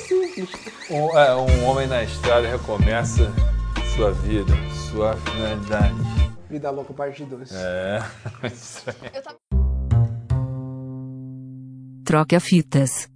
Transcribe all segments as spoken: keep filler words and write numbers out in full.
simples. Um, é, um homem na estrada recomeça sua vida, sua finalidade. Vida Louca, parte dois. É. Troca fitas.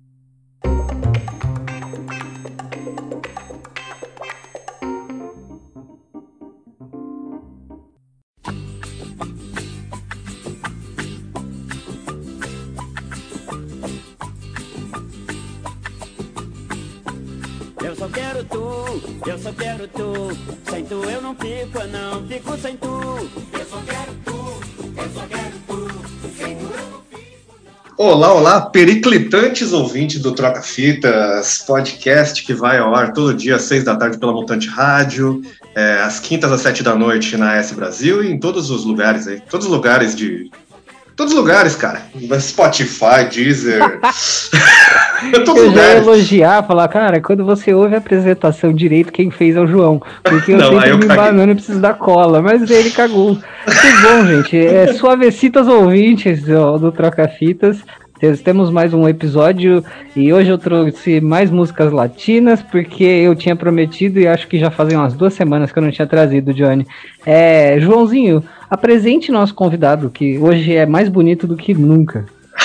Eu só quero tu, eu só quero tu. Sem tu eu não fico, eu não fico sem tu. Eu só quero tu, eu só quero tu. Sem tu eu não fico, não. Olá, olá, periclitantes ouvintes do Troca Fitas, podcast que vai ao ar todo dia às seis da tarde pela Mutante Rádio, é, às quintas às sete da noite na S Brasil e em todos os lugares aí, todos os lugares de... Todos os lugares, cara. Spotify, Deezer... Eu já ia elogiar, falar, cara, quando você ouve a apresentação direito, quem fez é o João. Porque eu Não, sempre eu me caguei. banando e preciso da cola, mas ele cagou. Muito bom, gente. É, suavecitas ouvintes do, do Troca Fitas. Temos mais um episódio e hoje eu trouxe mais músicas latinas, porque eu tinha prometido e acho que já fazem umas duas semanas que eu não tinha trazido, Johnny. É, Joãozinho, apresente nosso convidado, que hoje é mais bonito do que nunca.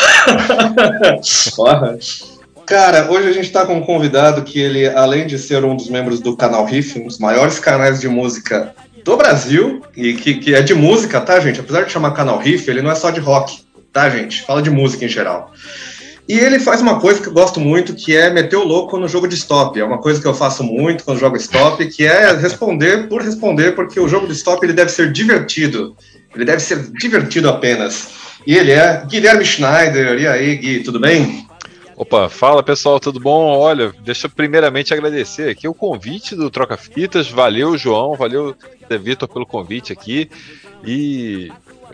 Porra. Cara, hoje a gente tá com um convidado que ele, além de ser um dos membros do canal Riff, um dos maiores canais de música do Brasil, e que, que é de música, tá, gente? Apesar de chamar canal Riff, ele não é só de rock, tá, gente? Fala de música em geral. E ele faz uma coisa que eu gosto muito, que é meter o louco no jogo de stop. É uma coisa que eu faço muito quando jogo stop, que é responder por responder, porque o jogo de stop ele deve ser divertido. Ele deve ser divertido apenas. E ele é Guilherme Schneider. E aí, Gui, tudo bem? Opa, fala pessoal, tudo bom? Olha, deixa eu primeiramente agradecer aqui o convite do Troca Fitas. Valeu, João, valeu, Zé Vitor, pelo convite aqui. E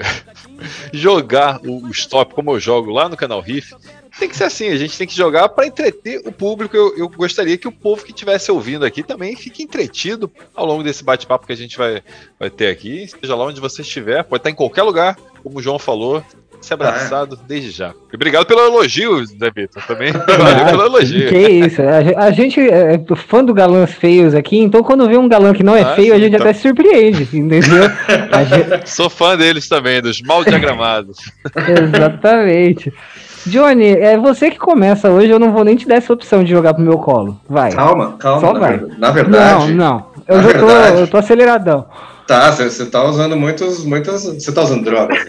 jogar o, o stop como eu jogo lá no canal Riff, tem que ser assim, a gente tem que jogar para entreter o público. Eu, eu gostaria que o povo que estivesse ouvindo aqui também fique entretido ao longo desse bate-papo que a gente vai, vai ter aqui. Seja lá onde você estiver, pode estar em qualquer lugar, como o João falou. Se abraçado ah, é. desde já. E obrigado pelo elogio, Zé Vitor, também. Valeu pelo elogio. Que isso, a, a gente é fã do galãs feios aqui, então quando vê um galã que não é ah, feio, sim, a gente então. até se surpreende, entendeu? Gente... Sou fã deles também, dos mal diagramados. Exatamente. Johnny, é você que começa hoje, eu não vou nem te dar essa opção de jogar pro meu colo. Vai. Calma, calma. Só na, vai. Ver, na verdade... Não, não. Eu já tô, eu tô aceleradão. Tá, você tá usando muitos... muitas. Você tá usando drogas.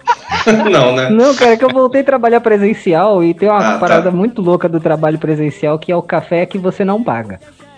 Não, né? Não, cara, é que eu voltei a trabalhar presencial e tem uma ah, parada tá. muito louca do trabalho presencial, que é o café que você não paga.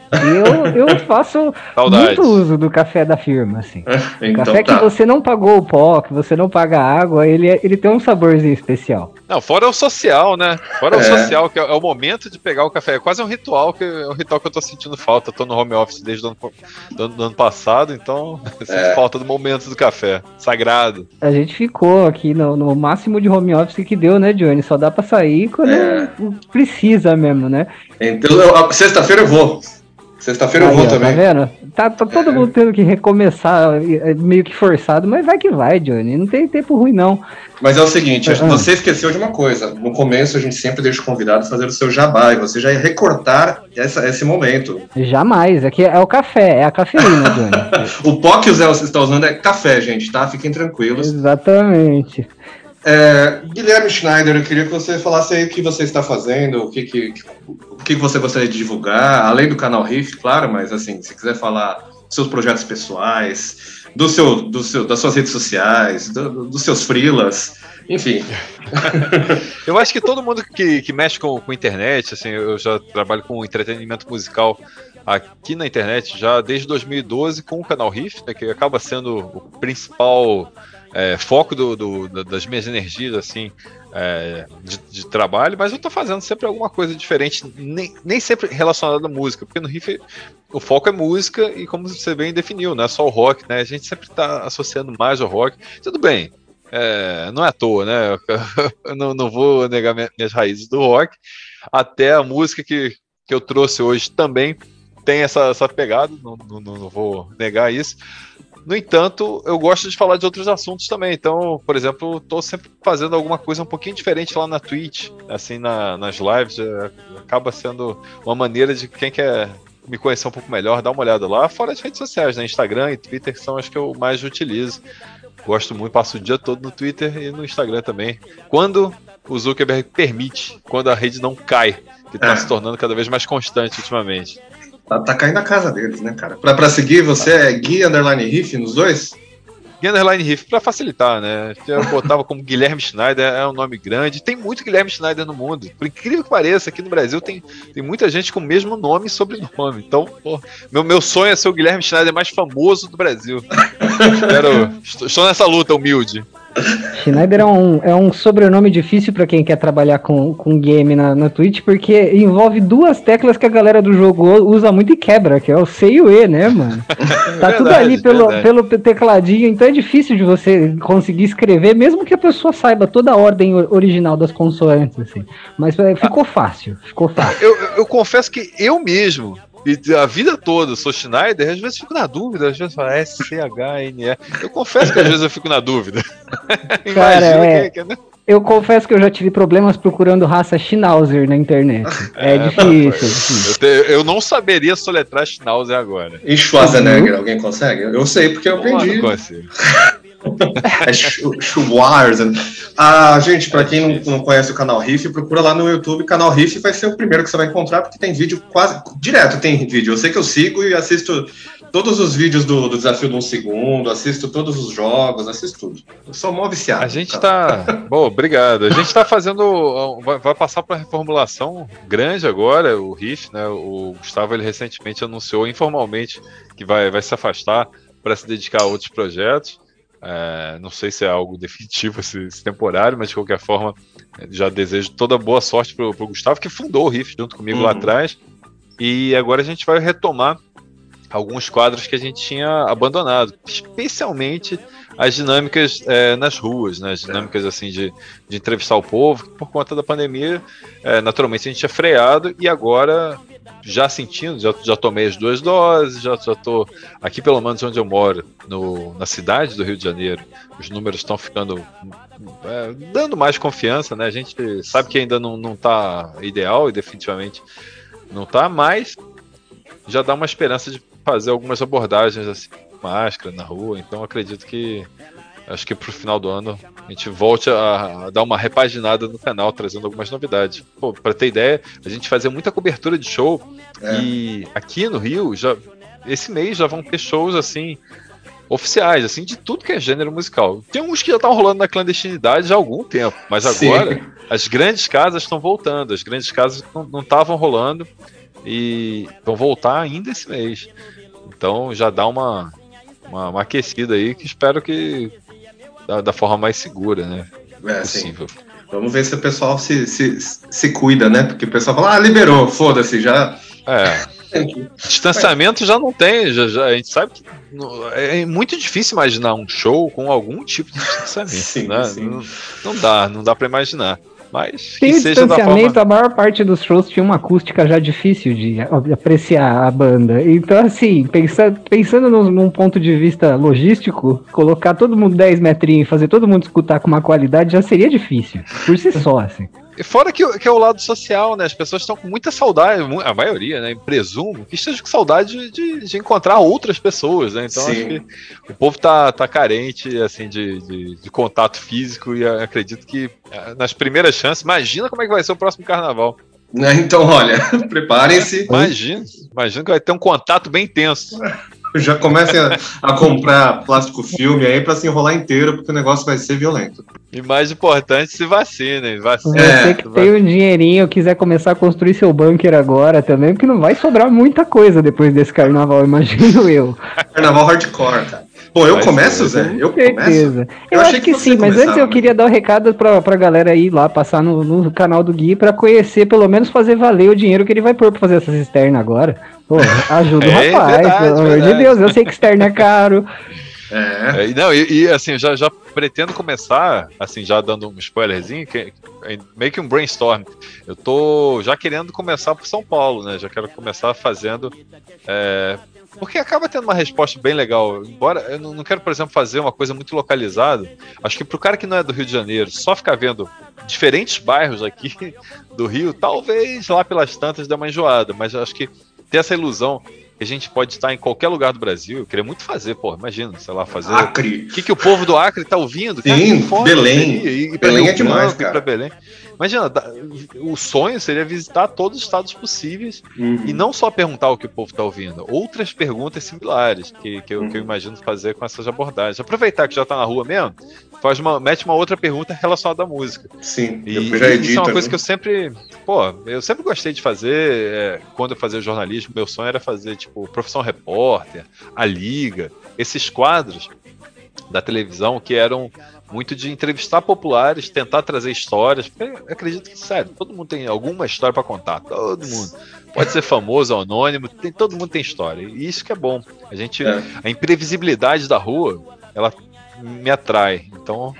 E eu, eu faço Saudades. muito uso do café da firma, assim. Então, o café tá. que você não pagou o pó, que você não paga a água, ele, ele tem um saborzinho especial. Não, fora o social, né? Fora é. o social, que é, é o momento de pegar o café. É quase um ritual, que é um ritual que eu tô sentindo falta. Eu tô no home office desde o ano, do, do ano passado, então eu sinto é. falta do momento do café. Sagrado. A gente ficou aqui no, no máximo de home office que deu, né, Johnny? Só dá pra sair quando é. precisa mesmo, né? Então, eu, sexta-feira eu vou. Sexta-feira eu vou ó, também. Tá vendo? Tá, tá todo é. mundo tendo que recomeçar, meio que forçado, mas vai que vai, Johnny. Não tem tempo ruim, não. Mas é o seguinte, ah. você esqueceu de uma coisa. No começo a gente sempre deixa o convidado fazer o seu jabá, e você já ia recortar essa, esse momento. Jamais, aqui é o café, é a cafeína, Johnny. O pó que o Zé está usando é café, gente, tá? Fiquem tranquilos. Exatamente. É, Guilherme Schneider, eu queria que você falasse aí o que você está fazendo, o que, que, o que você gostaria de divulgar, além do canal Riff, claro, mas assim, se quiser falar dos seus projetos pessoais, do seu, do seu, das suas redes sociais, do, dos seus freelas, enfim. Eu acho que todo mundo que, que mexe com, com internet, assim, eu já trabalho com entretenimento musical aqui na internet já desde dois mil e doze com o canal Riff, né, que acaba sendo o principal... É, foco do, do, das minhas energias assim, é, de, de trabalho, mas eu tô fazendo sempre alguma coisa diferente, nem, nem sempre relacionada à música, porque no Riff o foco é música e como você bem definiu, não é só o rock, né? A gente sempre tá associando mais ao rock, tudo bem, é, não é à toa, né? Eu não, não vou negar minhas raízes do rock, até a música que, que eu trouxe hoje também tem essa, essa pegada, não, não, não vou negar isso. No entanto, eu gosto de falar de outros assuntos também. Então, por exemplo, estou sempre fazendo alguma coisa um pouquinho diferente lá na Twitch, assim, na, nas lives. É, acaba sendo uma maneira de quem quer me conhecer um pouco melhor, dar uma olhada lá. Fora as redes sociais, né? Instagram e Twitter são as que eu mais utilizo. Gosto muito, passo o dia todo no Twitter e no Instagram também. Quando o Zuckerberg permite, quando a rede não cai, que está é. se tornando cada vez mais constante ultimamente. Tá, tá caindo a casa deles, né, cara? Pra, pra seguir, você é Gui Underline Riff nos dois? Gui Underline Riff, pra facilitar, né? Eu botava como Guilherme Schneider, é um nome grande. Tem muito Guilherme Schneider no mundo. Por incrível que pareça, aqui no Brasil tem, tem muita gente com o mesmo nome e sobrenome. Então, pô, meu, meu sonho é ser o Guilherme Schneider mais famoso do Brasil. Espero, estou, estou nessa luta humilde. Schneider é um, é um sobrenome difícil pra quem quer trabalhar com, com game na, na Twitch, porque envolve duas teclas que a galera do jogo usa muito e quebra, que é o C e o E, né, mano? Tá verdade, tudo ali pelo, pelo tecladinho, então é difícil de você conseguir escrever, mesmo que a pessoa saiba toda a ordem original das consoantes, assim. Mas ficou fácil, ficou fácil. Eu, eu, eu confesso que eu mesmo, e a vida toda eu sou Schneider, às vezes fico na dúvida, às vezes falo S C H N E. Eu confesso que às vezes eu fico na dúvida. Cara, é, que, que, eu confesso que eu já tive problemas procurando raça Schnauzer na internet. É, é difícil. É difícil. Eu, te, eu não saberia soletrar Schnauzer agora. E Schwarzenegger, uhum. Alguém consegue? Eu sei porque eu aprendi. Não consigo. É Schwarzen. Ah, gente, pra quem não, não conhece o canal Riff, procura lá no YouTube. Canal Riff vai ser o primeiro que você vai encontrar, porque tem vídeo quase direto. Tem vídeo. Eu sei que eu sigo e assisto todos os vídeos do, do Desafio de um Segundo, assisto todos os jogos, assisto tudo. Eu sou mó viciado. A gente tá. Bom, obrigado. A gente tá fazendo. Vai, vai passar pra reformulação grande agora, o Riff, né? O Gustavo, ele recentemente anunciou informalmente que vai, vai se afastar para se dedicar a outros projetos. É, não sei se é algo definitivo esse, esse temporário, mas de qualquer forma já desejo toda boa sorte pro, pro Gustavo, que fundou o Riff junto comigo uhum. lá atrás, e agora a gente vai retomar alguns quadros que a gente tinha abandonado, especialmente as dinâmicas é, nas ruas, né? As dinâmicas assim de, de entrevistar o povo, que por conta da pandemia é, naturalmente a gente tinha freado, e agora já sentindo, já, já tomei as duas doses, já estou aqui pelo menos onde eu moro, no, na cidade do Rio de Janeiro, os números estão ficando é, dando mais confiança, né? A gente sabe que ainda não, não tá ideal e definitivamente não está, mas já dá uma esperança de fazer algumas abordagens assim, máscara na rua, então acredito que acho que pro final do ano a gente volte a, a dar uma repaginada no canal, trazendo algumas novidades. Pô, pra ter ideia, a gente fazia muita cobertura de show é. E aqui no Rio, já, esse mês já vão ter shows assim, oficiais, assim, de tudo que é gênero musical. Tem uns que já estão rolando na clandestinidade já há algum tempo, mas agora Sim. as grandes casas estão voltando, as grandes casas não estavam rolando e vão voltar ainda esse mês. Então já dá uma, uma, uma aquecida aí, que espero que da, da forma mais segura, né? É, possível. Sim. Vamos ver se o pessoal se, se, se cuida, né? Porque o pessoal fala, ah, liberou, foda-se, já. É. Distanciamento já não tem, já, já, a gente sabe que é muito difícil imaginar um show com algum tipo de distanciamento, sim, né? Sim. Não, não dá, não dá pra imaginar. Mas tem o distanciamento, forma... a maior parte dos shows tinha uma acústica já difícil de apreciar a banda. Então, assim, pensa, pensando num, num ponto de vista logístico, colocar todo mundo dez metrinhos e fazer todo mundo escutar com uma qualidade já seria difícil, por si só, assim. E fora que, que é o lado social, né? As pessoas estão com muita saudade, a maioria, né? Presumo que esteja com saudade de, de encontrar outras pessoas, né? Então Sim. acho que o povo tá, tá carente, assim, de, de, de contato físico, e acredito que nas primeiras chances, imagina como é que vai ser o próximo carnaval. Então, olha, preparem-se. Imagina, imagina que vai ter um contato bem tenso. Já comecem a, a comprar plástico filme aí pra se enrolar inteiro, porque o negócio vai ser violento. E mais importante, se vacinem. Vacine, Você é, que tem um dinheirinho, quiser começar a construir seu bunker agora também, porque não vai sobrar muita coisa depois desse carnaval, imagino eu. Carnaval hardcore, cara. Pô, eu começo, Zé? Eu certeza. começo? Eu, eu acho que, que sim, mas antes eu queria dar um recado pra, pra galera aí lá, passar no, no canal do Gui pra conhecer, pelo menos fazer valer o dinheiro que ele vai pôr pra fazer essa cisterna agora. Pô, ajuda o é, rapaz, verdade, pelo amor de Deus. Eu sei que cisterna é caro. É. É, e não, e, e, assim, já, já pretendo começar, assim, já dando um spoilerzinho, que, é meio que um brainstorm. Eu tô já querendo começar por São Paulo, né? Já quero começar fazendo. É, porque acaba tendo uma resposta bem legal. Embora eu não, não quero, por exemplo, fazer uma coisa muito localizada. Acho que pro cara que não é do Rio de Janeiro, só ficar vendo diferentes bairros aqui do Rio, talvez lá pelas tantas dê uma enjoada, mas acho que ter essa ilusão que a gente pode estar em qualquer lugar do Brasil, eu queria muito fazer, pô, imagina, sei lá, fazer... Acre. O que, que o povo do Acre tá ouvindo? Cara, Sim, que foda, Belém. seria, ir Belém Rio é demais, Branco, ir cara. pra Belém. Imagina, o sonho seria visitar todos os estados possíveis Uhum. e não só perguntar o que o povo tá ouvindo, outras perguntas similares que, que, eu, Uhum. que eu imagino fazer com essas abordagens. Aproveitar que já tá na rua mesmo, faz uma, mete uma outra pergunta relacionada à música. Sim, E, depois já e edita. isso é uma coisa né? que eu sempre, pô, eu sempre gostei de fazer. É, quando eu fazia jornalismo, meu sonho era fazer, tipo, Profissão Repórter, A Liga, esses quadros da televisão que eram muito de entrevistar populares, tentar trazer histórias, porque eu acredito que, sério, todo mundo tem alguma história para contar, todo mundo. Pode ser famoso ou anônimo, tem, todo mundo tem história, e isso que é bom. A gente, É. a imprevisibilidade da rua, ela me atrai, então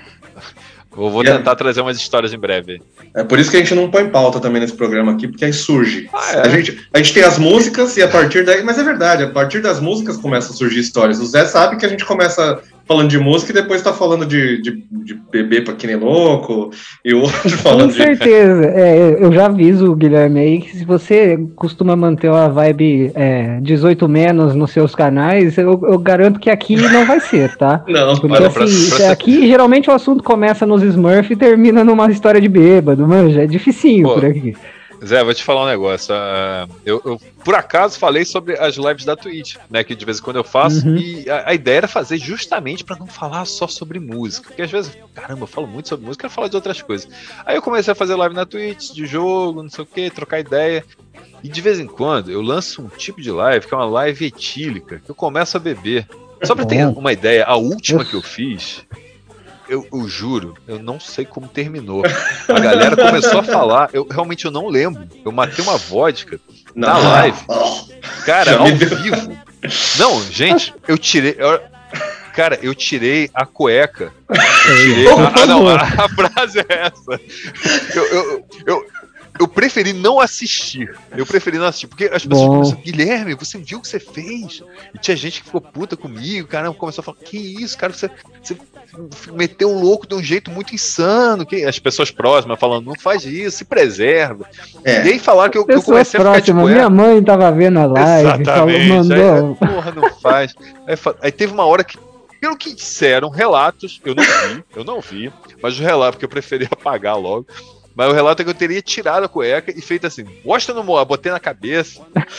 eu vou E é- tentar trazer umas histórias em breve. É por isso que a gente não põe pauta também nesse programa aqui, porque aí surge. Ah, é? a, gente, a gente tem as músicas e a partir daí. Mas é verdade, a partir das músicas começam a surgir histórias. O Zé sabe que a gente começa falando de música e depois tá falando de, de, de bebê pra que nem louco, e o outro Com falando de. certeza. É, eu já aviso o Guilherme aí que se você costuma manter uma vibe é, dezoito menos nos seus canais, eu, eu garanto que aqui não vai ser, tá? Não, Porque olha, assim, pra- pra ser- aqui geralmente o assunto começa nos Smurf e termina numa história de bêbado, manja, é dificinho Pô, por aqui. Zé, vou te falar um negócio. ah, eu, eu, por acaso, falei sobre as lives da Twitch, né? Que de vez em quando eu faço. Uhum. E a, a ideia era fazer justamente para não falar só sobre música. Porque às vezes, caramba, eu falo muito sobre música, quero falar de outras coisas. Aí eu comecei a fazer live na Twitch, de jogo, não sei o que, trocar ideia. E de vez em quando eu lanço um tipo de live que é uma live etílica, que eu começo a beber. Só pra ter Bom. uma ideia, a última Eu- que eu fiz. Eu, eu juro, eu não sei como terminou. A galera começou a falar, eu realmente eu não lembro. Eu matei uma vodka Não. na live, cara, Já ao me deu- vivo. Não, gente, eu tirei. eu- cara, eu tirei a cueca. Eu tirei. Por A, ah, não, a, favor. a frase é essa. Eu, eu, eu, eu preferi não assistir. Eu preferi não assistir, porque as pessoas Bom. começaram, Guilherme, você viu o que você fez? E tinha gente que ficou puta comigo, caramba, começou a falar, que isso, cara, você, você meteu o louco de um jeito muito insano. Que as pessoas próximas falando, não faz isso, se preserva. É. E aí falaram que eu, que eu Pessoas comecei a ficar de próximas, cueca. minha mãe tava vendo a live, falou, Exatamente. mandou. Aí, porra, não faz. Aí, fa- aí teve uma hora que, pelo que disseram, relatos, eu não vi, eu não vi, mas os relatos, porque eu preferia apagar logo. Mas o relato é que eu teria tirado a cueca e feito assim, mostra no mo- botei na cabeça.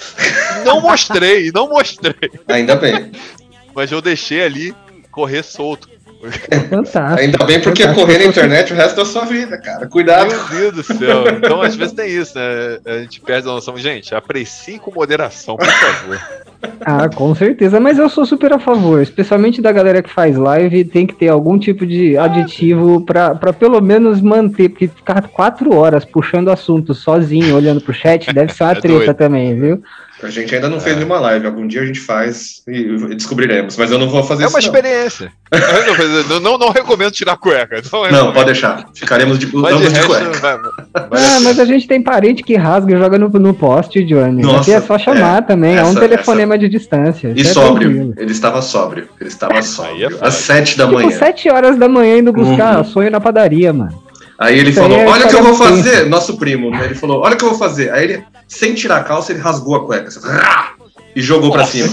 Não mostrei, não mostrei. Ainda bem. Mas eu deixei ali correr solto. Fantástico. Ainda bem porque fantástico. correr na internet o resto da sua vida, cara. Cuidado. Meu Deus do céu. Então, às vezes tem isso, né? A gente perde a noção. Gente, aprecie com moderação, por favor. Ah, com certeza, mas eu sou super a favor, especialmente da galera que faz live, tem que ter algum tipo de aditivo pra, pra pelo menos manter, porque ficar quatro horas puxando assunto sozinho, olhando pro chat, deve ser uma É treta doido. também, viu? A gente ainda não fez nenhuma live. Algum dia a gente faz e descobriremos. Mas eu não vou fazer É isso. uma não. experiência. Eu não, não, não recomendo tirar a cueca. Não, Não, recomendo. pode deixar. Ficaremos de, Mas de ambos de resto, cueca. vai, vai Ah, mas a gente tem parente que rasga e joga no, no poste, Johnny. Nossa, Aqui é só chamar é, também, é um essa- telefonema de distância. E isso é sóbrio. tranquilo. Ele estava sóbrio. Ele estava sóbrio. foda. Às sete da Tipo, manhã. sete horas da manhã indo buscar Uhum. sonho na padaria, mano. Aí ele Isso falou, aí é olha o que eu vou história fazer. Nosso primo, né? Ele falou, olha o que eu vou fazer. Aí ele, sem tirar a calça, ele rasgou a cueca. Assim, rá, e jogou pra cima.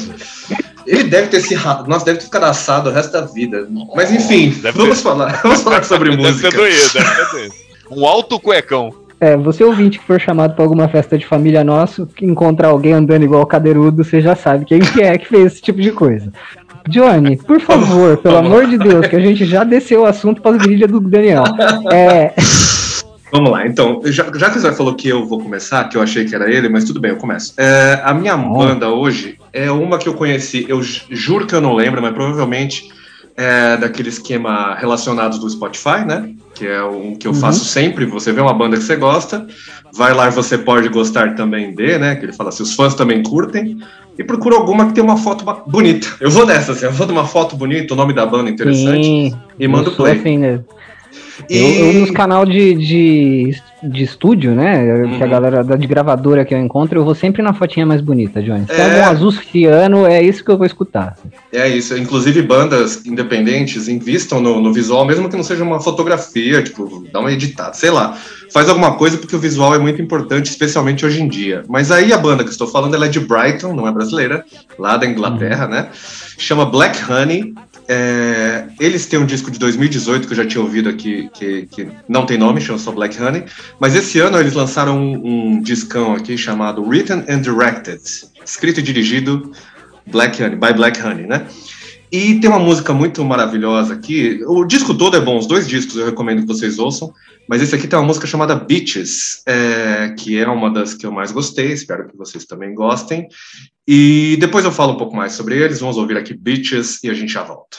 Ele deve ter se ra... Nossa, deve ter ficado assado o resto da vida. Mas enfim, Deve vamos ter. falar. Vamos falar sobre Deve música. ter doído, deve ter doído. Um alto cuecão. É, você ouvinte que for chamado pra alguma festa de família nossa, que encontrar alguém andando igual cadeirudo, você já sabe quem que é que fez esse tipo de coisa. Johnny, por favor, pelo Vamos amor de Deus, que a gente já desceu o assunto para as grilhas do Daniel. É, Vamos lá, então, já, já que o Zé falou que eu vou começar, que eu achei que era ele, mas tudo bem, eu começo. É, a minha banda hoje é uma que eu conheci, eu ju- juro que eu não lembro, mas provavelmente é daquele esquema relacionados do Spotify, né? que é o que eu uhum. faço sempre. Você vê uma banda que você gosta, vai lá e você pode gostar também de, né? Que ele fala assim, os fãs também curtem, e procura alguma que tem uma foto bonita. Eu vou nessa, assim, eu vou de uma foto bonita, o nome da banda interessante, Sim, e mando play. Assim, né? E... Eu, eu nos canal de, de, de estúdio, né? Uhum. Que a galera da, de gravadora que eu encontro, eu vou sempre na fotinha mais bonita, Johnny. Se é um azul ciano, é isso que eu vou escutar. É isso. Inclusive, bandas independentes investam no, no visual, mesmo que não seja uma fotografia, tipo, dá uma editada, sei lá. Faz alguma coisa porque o visual é muito importante, especialmente hoje em dia. Mas aí a banda que eu estou falando, ela é de Brighton, não é brasileira, lá da Inglaterra, uhum. né? Chama Black Honey. É, eles têm um disco de dois mil e dezoito que eu já tinha ouvido aqui, que, que não tem nome, chama só Black Honey, mas esse ano eles lançaram um, um discão aqui chamado Written and Directed, escrito e dirigido Black Honey, by Black Honey, né? E tem uma música muito maravilhosa aqui, o disco todo é bom, os dois discos eu recomendo que vocês ouçam, mas esse aqui tem uma música chamada Beaches, é, que é uma das que eu mais gostei, espero que vocês também gostem. E depois eu falo um pouco mais sobre eles, vamos ouvir aqui Beaches e a gente já volta.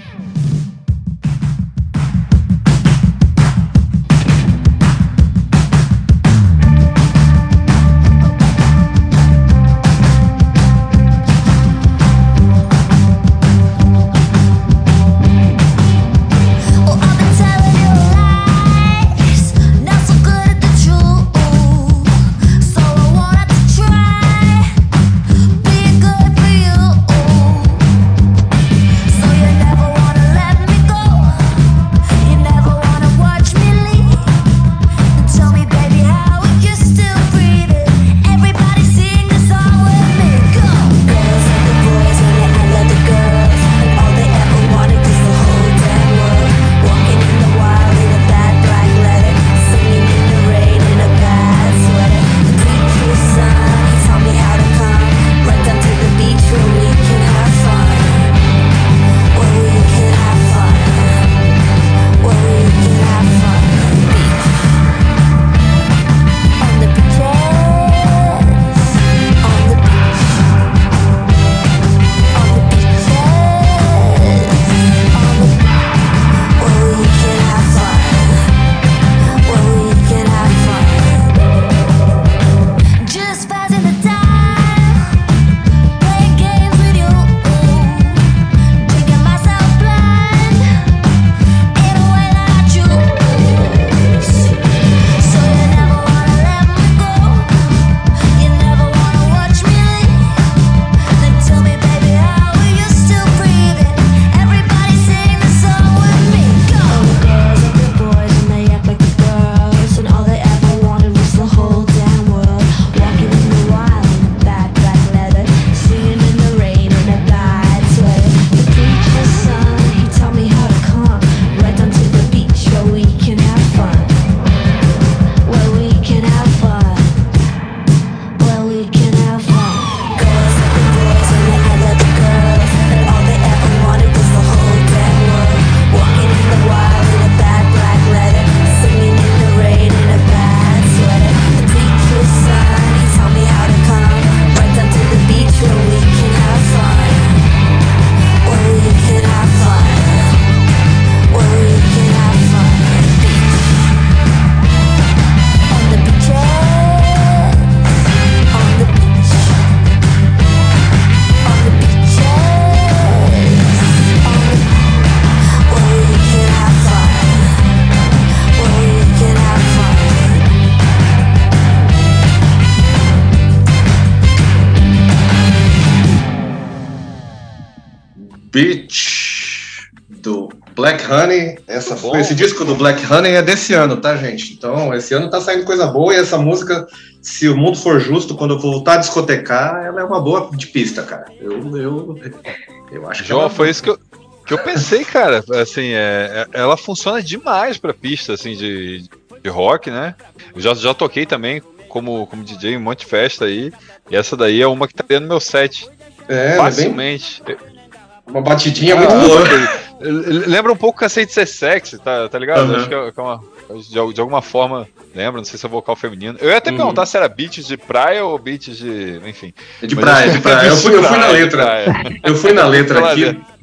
Beach, do Black Honey. Essa foi, esse disco do Black Honey é desse ano, tá, gente? Então, esse ano tá saindo coisa boa e essa música, se o mundo for justo, quando eu voltar a discotecar, ela é uma boa de pista, cara. Eu, eu, eu acho que João, ela... foi isso que eu, que eu pensei, cara. Assim, é, ela funciona demais pra pista, assim, de, de rock, né? Eu já, já toquei também como, como D J em um monte de festa aí, e essa daí é uma que tá dentro do meu set. É, facilmente. Bem... Uma batidinha ah, muito boa. Lembra um pouco Cacete Ser Sexy, tá, tá ligado? Uhum. Acho que é, que é uma, de, de alguma forma, lembra, não sei se é vocal feminino. Eu ia até uhum. perguntar se era beats de praia ou beats de. Enfim. De praia, de praia. Eu fui, eu fui na letra. Eu fui na letra aqui.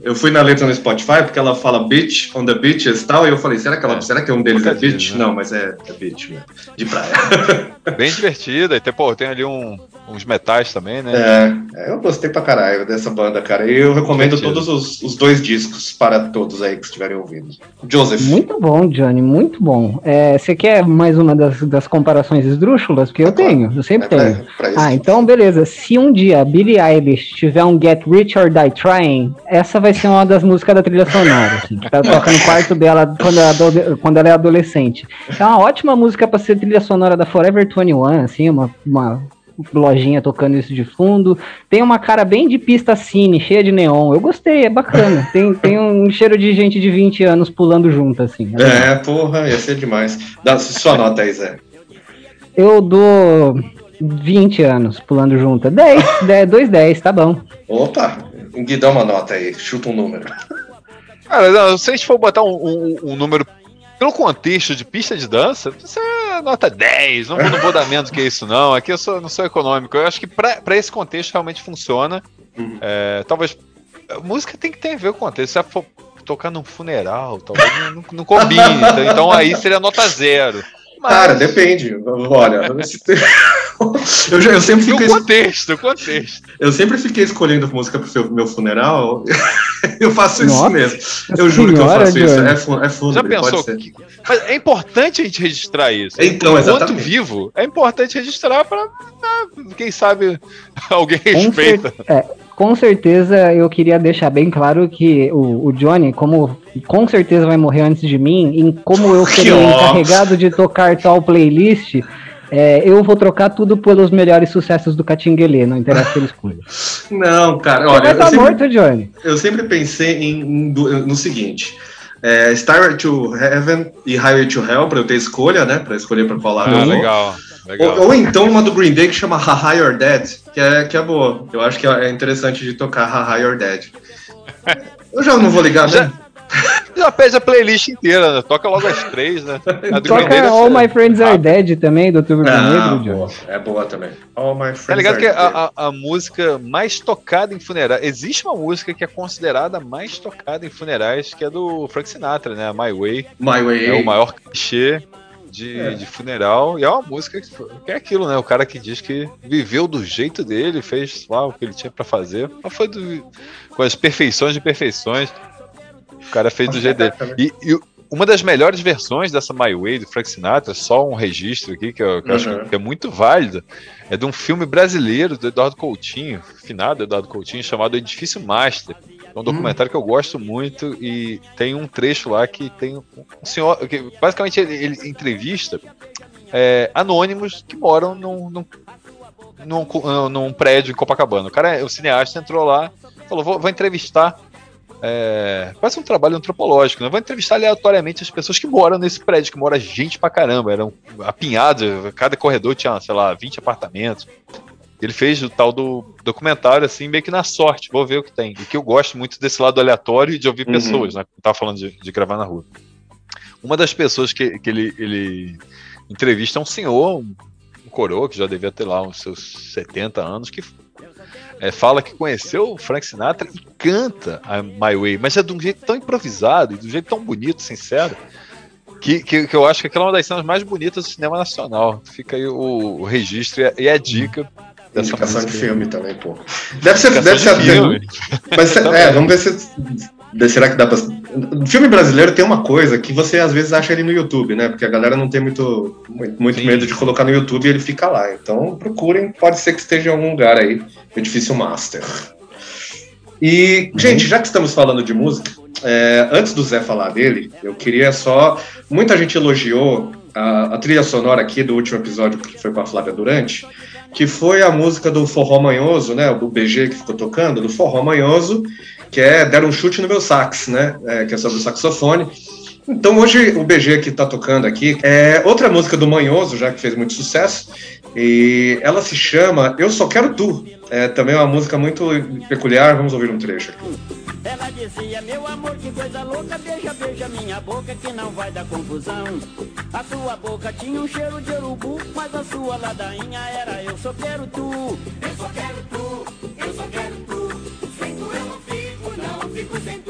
Eu fui na letra no Spotify porque ela fala beach on the beaches e tal, e eu falei, será que, ela, é. será que um deles é beach? Né? Não, mas é, é beach, né? De praia. Bem divertida, e tem, pô, tem ali um, uns metais também, né? É, eu gostei pra caralho dessa banda, cara. E eu recomendo divertido. todos os, os dois discos para todos aí que estiverem ouvindo. Joseph. Muito bom, Johnny, muito bom. É, você quer mais uma das, das comparações esdrúxulas? Porque eu é tenho, claro. eu sempre é tenho. Pra, pra ah, então beleza. Se um dia a Billie Eilish tiver um Get Rich or Die Trying, essa vai ser uma das músicas da trilha sonora, assim, que ela toca no quarto dela quando ela, quando ela é adolescente. É uma ótima música pra ser trilha sonora da Forever vinte e um, assim, uma, uma lojinha tocando isso de fundo. Tem uma cara bem de pista cine, cheia de neon. Eu gostei, é bacana. Tem, tem um cheiro de gente de vinte anos pulando junto, assim. É, é porra, ia ser demais. Dá sua nota aí, Zé. Eu dou vinte anos pulando junto. dez, dois, dez, tá bom. Opa, Gui, dá uma nota aí, chuta um número. Cara, não, se a gente for botar um, um, um número pelo contexto de pista de dança, isso é nota dez, não, não vou dar menos que isso não, aqui eu sou, não sou econômico, eu acho que pra, pra esse contexto realmente funciona, uhum. é, talvez, a música tem que ter a ver com o contexto, se ela for tocar num funeral, talvez não, não, não combine, então, então aí seria nota zero. Mas... Cara, depende. Olha, eu, já, eu sempre fiquei. O contexto, o contexto. Eu sempre fiquei escolhendo música pro meu funeral. Eu faço Nossa, isso mesmo. Eu juro senhora, que eu faço Johnny. isso. É, é fúnebre, já pensou? Que... Mas é importante a gente registrar isso. Então, exatamente. Enquanto vivo, é importante registrar para, quem sabe, alguém respeita. Com, cer- é, com certeza, eu queria deixar bem claro que o, o Johnny, como com certeza vai morrer antes de mim, em como eu seria encarregado de tocar tal playlist, é, eu vou trocar tudo pelos melhores sucessos do Catinguelê, não interessa que ele escolha. Não, cara, Você olha... vai estar sempre, morto, Johnny. Eu sempre pensei em, em, no seguinte... É, Starway to Heaven e Highway to Hell, pra eu ter escolha, né? Pra escolher pra qual lado ah, eu vou. Legal, legal. Ou, ou então uma do Green Day que chama Ha Ha You're Dead, que é, que é boa. Eu acho que é interessante de tocar Ha Ha You're Dead. Eu já não vou ligar, já, né? Já pede a playlist inteira, né? Toca logo as três, né? A do Toca Day, All My Friends Are Dead também, do Turbo ah, Negro, boa. É boa também. All My Friends Tá ligado Are que Dead. a, a, a música mais tocada em funerais... Existe uma música que é considerada mais tocada em funerais, que é do Frank Sinatra, né? My Way. My Way. É o maior clichê de, é. de funeral. E é uma música que, que é aquilo, né? O cara que diz que viveu do jeito dele, fez lá o que ele tinha pra fazer. Mas foi do, com as perfeições de perfeições. O cara fez do jeito dele. E, e uma das melhores versões dessa My Way do Frank Sinatra, só um registro aqui que eu, que eu uhum. acho que é muito válido, é de um filme brasileiro do Eduardo Coutinho, finado Eduardo Coutinho, chamado Edifício Master. É um documentário hum. que eu gosto muito e tem um trecho lá que tem um senhor, que basicamente ele, ele entrevista é, anônimos que moram num, num, num, num prédio em Copacabana. O cara, o cineasta entrou lá, falou, vou, vou entrevistar É, faz um trabalho antropológico, né? Vai entrevistar aleatoriamente as pessoas que moram nesse prédio, que mora gente pra caramba, eram apinhados, cada corredor tinha, sei lá, vinte apartamentos. Ele fez o tal do documentário, assim, meio que na sorte, vou ver o que tem. E que eu gosto muito desse lado aleatório e de ouvir uhum. pessoas, né? Eu tava falando de, de gravar na rua. Uma das pessoas que, que ele, ele entrevista é um senhor, um, um coroa, que já devia ter lá uns seus setenta anos, que É, fala que conheceu o Frank Sinatra e canta a My Way, mas é de um jeito tão improvisado e de um jeito tão bonito, sincero, que, que, que eu acho que aquela é uma das cenas mais bonitas do cinema nacional. Fica aí o, o registro e a, e a dica. Dessa indicação música. De filme também, pô. Deve ser, deve ser filme. Mas é, vamos ver se será que dá pra... O filme brasileiro tem uma coisa que você às vezes acha ele no YouTube, né? Porque a galera não tem muito, muito, muito medo de colocar no YouTube e ele fica lá. Então procurem, pode ser que esteja em algum lugar aí. Edifício Master. E, gente, já que estamos falando de música, é, antes do Zé falar dele, eu queria só... Muita gente elogiou a, a trilha sonora aqui do último episódio que foi com a Flávia Durante, que foi a música do Forró Manhoso, né? O B G que ficou tocando, do Forró Manhoso, que é Deram um Chute no Meu Sax, né? É, que é sobre o saxofone. Então hoje o B G que tá tocando aqui é outra música do Manhoso, já que fez muito sucesso, e ela se chama Eu Só Quero Tu. É também uma música muito peculiar, vamos ouvir um trecho aqui. Ela dizia, meu amor, que coisa louca, beija, beija minha boca, que não vai dar confusão. A sua boca tinha um cheiro de urubu, mas a sua ladainha era eu só quero tu. Eu só quero tu, eu só quero tu, sem tu eu não fico, não fico sem tu.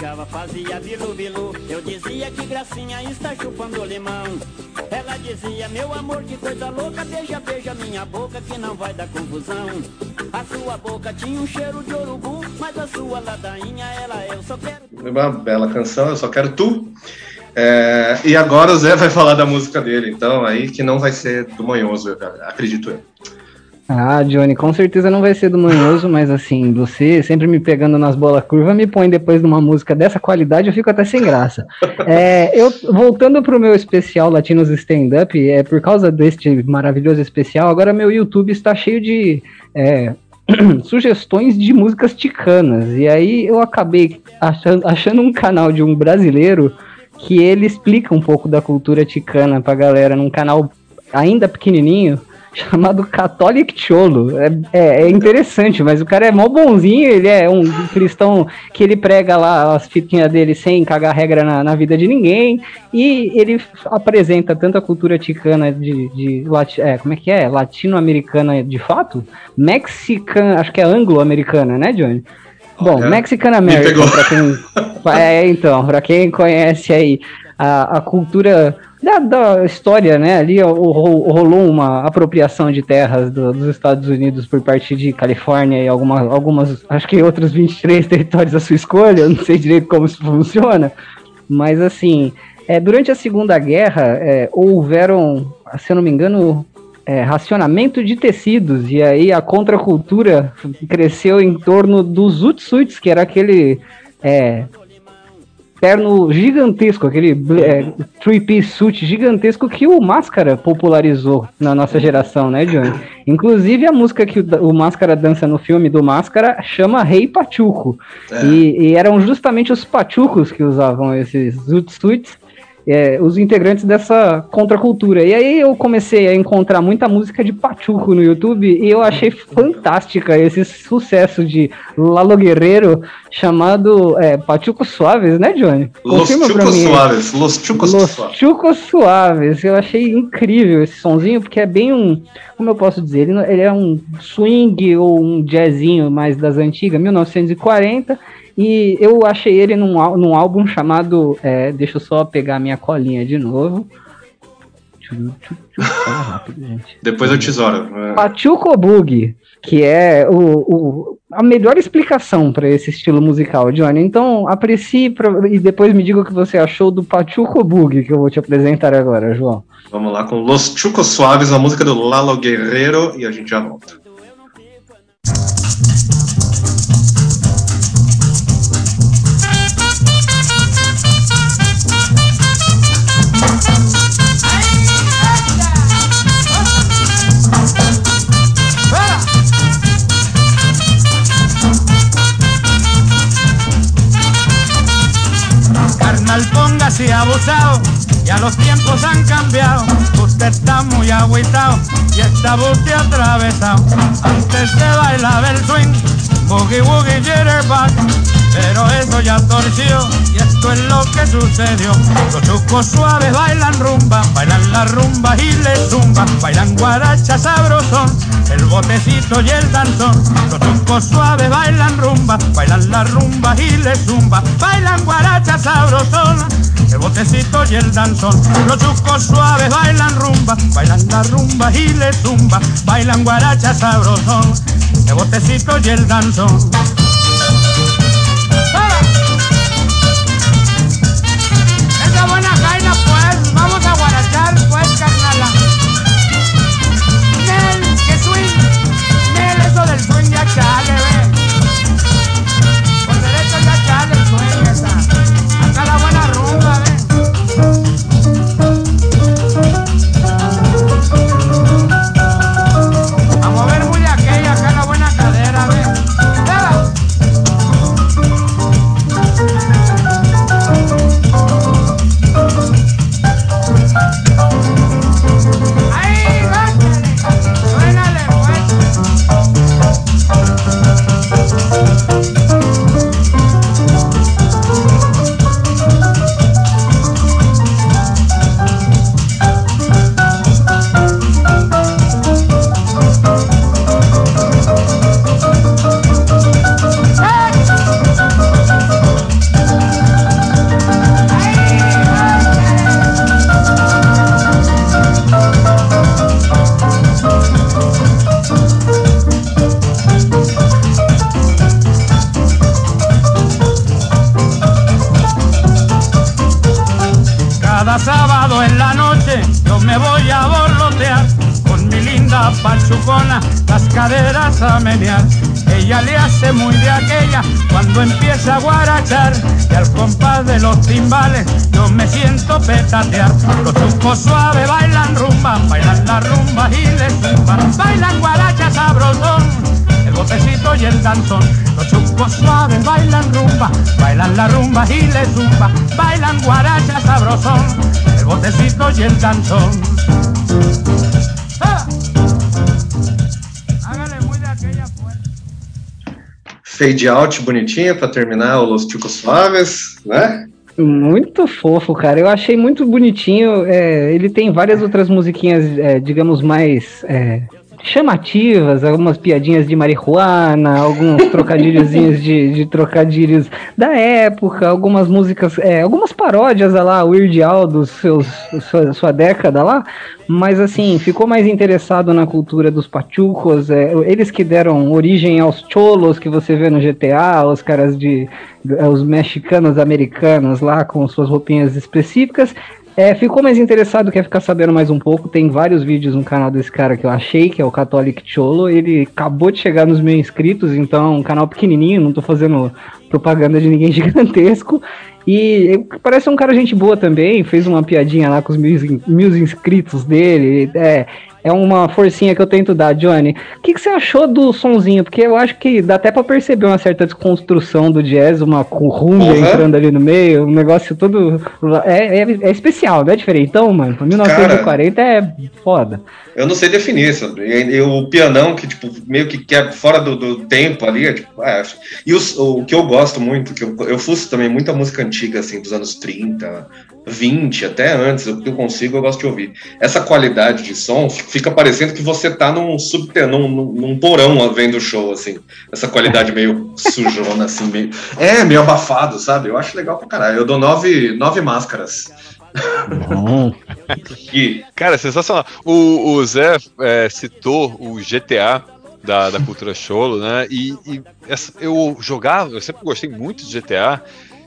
brincava, fazia bilu-bilu. Eu dizia que gracinha está chupando limão. Ela dizia, meu amor, que coisa louca, beija, beija minha boca que não vai dar confusão. A sua boca tinha um cheiro de urubu, mas a sua ladainha, ela, eu só quero... Uma bela canção, Eu Só Quero Tu. É, e agora o Zé vai falar da música dele, então aí que não vai ser do Manhoso, acredito eu. Ah, Johnny, com certeza não vai ser do Manhoso, mas assim, você sempre me pegando nas bolas curvas, me põe depois numa música dessa qualidade, eu fico até sem graça. É, eu, voltando pro meu especial Latinos Stand Up, é por causa deste maravilhoso especial, agora meu YouTube está cheio de é, sugestões de músicas ticanas, e aí eu acabei achando, achando um canal de um brasileiro que ele explica um pouco da cultura ticana pra galera, num canal ainda pequenininho, chamado Catholic Cholo. É, é, é interessante, mas o cara é mó bonzinho, ele é um cristão que ele prega lá as fitinhas dele sem cagar regra na, na vida de ninguém, e ele apresenta tanto a cultura ticana de, de lati, é, como é que é? Latino-americana de fato? Mexicana, acho que é anglo-americana, né, Johnny? Bom, é. Mexican American, pra quem, é, então, pra quem conhece aí a, a cultura da, da história, né, ali rolou uma apropriação de terras do, dos Estados Unidos por parte de Califórnia e alguma, algumas, acho que outros vinte e três territórios à sua escolha, eu não sei direito como isso funciona, mas assim, é, durante a Segunda Guerra é, houveram, se eu não me engano, É, racionamento de tecidos, e aí a contracultura cresceu em torno dos zoot-suits, que era aquele é, terno gigantesco, aquele é, three-piece suit gigantesco que o Máscara popularizou na nossa geração, né, Johnny? Inclusive a música que o, o Máscara dança no filme do Máscara chama Rei Pachuco, é. e, e eram justamente os pachucos que usavam esses zoot-suits, É, os integrantes dessa contracultura. E aí eu comecei a encontrar muita música de pachuco no YouTube e eu achei fantástica esse sucesso de Lalo Guerreiro chamado é, Pachucos Suaves, né, Johnny? Los Chucos Suaves. Los Chucos Los Chucos Suaves. Eu achei incrível esse sonzinho, porque é bem um, como eu posso dizer, ele, ele é um swing ou um jazzinho mais das antigas, mil novecentos e quarenta. E eu achei ele num, num álbum chamado... É, deixa eu só pegar a minha colinha de novo. Ah, rápido, gente. Depois eu tesouro. Pachuco Boogie, que é o, o, a melhor explicação para esse estilo musical, Johnny. Então, aprecie pra, e depois me diga o que você achou do Pachuco Boogie, que eu vou te apresentar agora, João. Vamos lá com Los Chucos Suaves, a música do Lalo Guerreiro, e a gente já volta. Póngase abusado, ya los tiempos han cambiado. Usted está muy agüitado y está buste atravesado. Antes se bailaba el swing, boogie woogie jitterbug, pero eso ya torció y esto es lo que sucedió. Los chucos suaves bailan rumba, bailan la rumba y le zumba, bailan guaracha sabrosón, el botecito y el danzón. Los chucos suaves bailan rumba, bailan la rumba y le zumba, bailan guaracha sabrosón, el botecito y el danzón. Los chucos suaves bailan rumba, bailan la rumba y le zumba, bailan guaracha sabrosón, el botecito y el danzón. Esa buena jaina pues, vamos a guarachar pues, carnala. Nel, que swing, Nel, eso del swing ya chale, ve. Por derecho ya chale el swing esa. Acá la buena rumba, ve. A mover muy aquella, acá la buena cadera, ve. sábado en la noche yo me voy a borlotear con mi linda pachucona, las caderas a menear. Ella le hace muy de aquella cuando empieza a guarachar y al compás de los timbales yo me siento petatear. Los chucos suaves bailan rumba, bailan la rumba y les zumban, bailan guaracha sabrosón, el botecito y el danzón. Los chucos suaves bailan rumba, bailan la rumba y les zumba, bailan guaracha sabrosón, el botecito y el danzón. ¡Ah! Hágale muy de aquella fuerza. Fade out bonitinha pra terminar o Los Chucos Suaves, né? Muito fofo, cara. Eu achei muito bonitinho. É, ele tem várias outras musiquinhas, é, digamos, mais é, chamativas, algumas piadinhas de marihuana, alguns trocadilhozinhos de, de trocadilhos da época, algumas músicas, é, algumas paródias lá, Weird Al dos seus, sua, sua década lá, mas assim, ficou mais interessado na cultura dos pachucos, é, eles que deram origem aos cholos que você vê no G T A, os caras de, os mexicanos americanos lá com suas roupinhas específicas. É, ficou mais interessado, quer ficar sabendo mais um pouco, tem vários vídeos no canal desse cara que eu achei, que é o Catholic Cholo, ele acabou de chegar nos meus inscritos, então é um canal pequenininho, não tô fazendo propaganda de ninguém gigantesco, e parece um cara gente boa também, fez uma piadinha lá com os mil, mil inscritos dele, é... É uma forcinha que eu tento dar, Johnny. O que, que você achou do sonzinho? Porque eu acho que dá até pra perceber uma certa desconstrução do jazz, uma rumba uhum. entrando ali no meio, um negócio todo... É, é, é especial, não é diferentão, mano? mil novecentos e quarenta Cara, é foda. Eu não sei definir isso. E, e o pianão, que tipo, meio que é fora do, do tempo ali, é, tipo, é, e os, o que eu gosto muito, que eu, eu fuço também muita música antiga, assim, dos anos trinta, vinte, até antes, o que eu consigo, eu gosto de ouvir. Essa qualidade de som fica parecendo que você tá num subterrâneo, num, num porão vendo o show, assim. Essa qualidade meio sujona, assim, meio... É, meio abafado, sabe? Eu acho legal pra caralho. Eu dou nove, nove máscaras. Bom. E... Cara, sensacional. O, o Zé é, citou o G T A da, da cultura cholo, né? E, e essa, eu jogava, eu sempre gostei muito de G T A.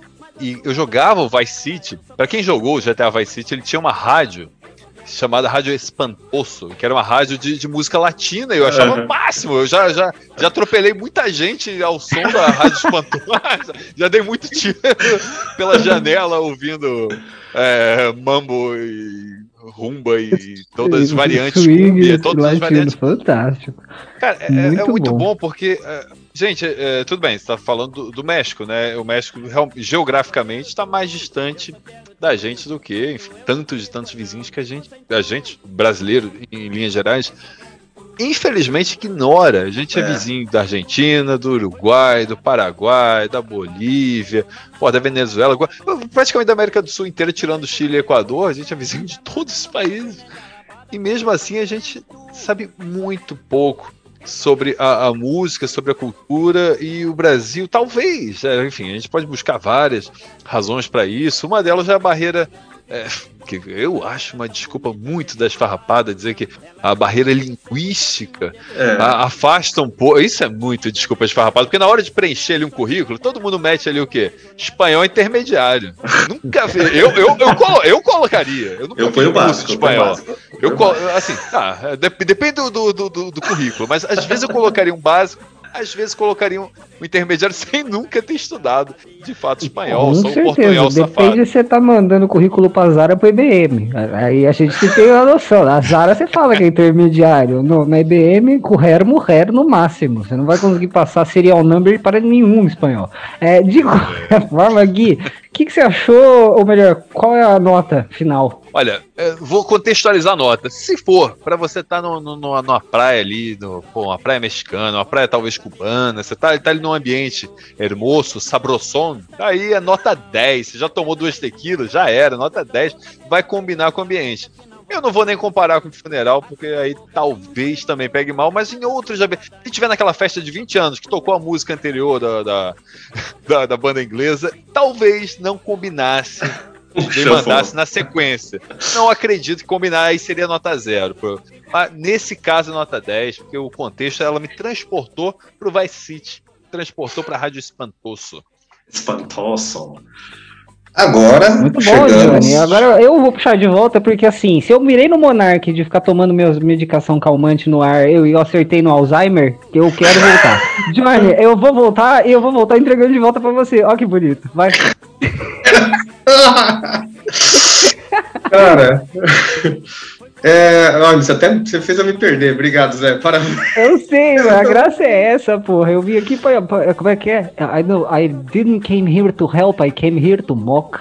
E eu jogava o Vice City. Pra quem jogou o G T A Vice City, ele tinha uma rádio chamada Rádio Espantoso, que era uma rádio de, de música latina, e eu achava o uhum. máximo. Eu já, já, já atropelei muita gente ao som da Rádio Espantoso. Já dei muito tiro pela janela ouvindo é, mambo e rumba e todas as variantes. Swing, e todas as variantes. Fantástico. Cara, é muito, é muito bom. bom porque... É, gente, é, tudo bem, você está falando do, do México, né? O México geograficamente está mais distante da gente do que, enfim, tantos e tantos vizinhos que a gente, a gente, brasileiro, em linhas gerais, infelizmente ignora. A gente é, é vizinho da Argentina, do Uruguai, do Paraguai, da Bolívia, pô, da Venezuela, praticamente da América do Sul inteira, tirando Chile e Equador, a gente é vizinho de todos os países. E mesmo assim a gente sabe muito pouco sobre a, a música, sobre a cultura, e o Brasil, talvez, é, enfim, a gente pode buscar várias razões para isso. Uma delas é a barreira, é, que eu acho uma desculpa muito desfarrapada dizer que a barreira linguística é. a, afasta um pouco. Isso é muito desculpa desfarrapada, porque na hora de preencher ali um currículo, todo mundo mete ali o quê? Espanhol intermediário. Nunca vi. Eu, eu, eu, colo, eu colocaria. Eu nunca eu vi um curso de espanhol. Eu, eu assim, tá, depende do, do, do, do currículo, mas às vezes eu colocaria um básico, às vezes colocaria um, um intermediário sem nunca ter estudado de fato espanhol, com só certeza. o portunhol Depende safado. se você tá mandando currículo pra Zara ou pro I B M. Aí a gente tem uma noção. Na Zara você fala que é intermediário. No, na I B M, correr, morrer no máximo. Você não vai conseguir passar serial number para nenhum espanhol. É, de qualquer forma, Gui, o que, que você achou, ou melhor, qual é a nota final? Olha, vou contextualizar a nota. Se for para você estar tá no, no, numa praia ali, no, pô, uma praia mexicana, uma praia talvez cubana, você tá, tá ali num ambiente hermoso, sabrosón, aí é nota dez. Você já tomou duas tequilas, já era, nota dez. Vai combinar com o ambiente. Eu não vou nem comparar com o funeral, porque aí talvez também pegue mal, mas em outros... Se tiver naquela festa de vinte anos que tocou a música anterior da, da, da, da banda inglesa, talvez não combinasse e mandasse na sequência. Não acredito que combinar aí seria nota zero. Mas nesse caso, nota dez, porque o contexto, ela me transportou pro Vice City, transportou pra Rádio Espantoso. Espantoso. Agora, Muito bom, chegamos... Johnny. Agora eu vou puxar de volta, porque assim, se eu mirei no Monark de ficar tomando meus medicação calmante no ar, eu, eu acertei no Alzheimer, eu quero voltar. Johnny, eu vou voltar e eu vou voltar entregando de volta pra você. Ó que bonito. Vai. Cara... É, olha, você até você fez eu me perder. Obrigado, Zé. Parabéns. Eu sei, a graça é essa, porra. Eu vim aqui pra, pra. Como é que é? I, know, I didn't came here to help, I came here to mock.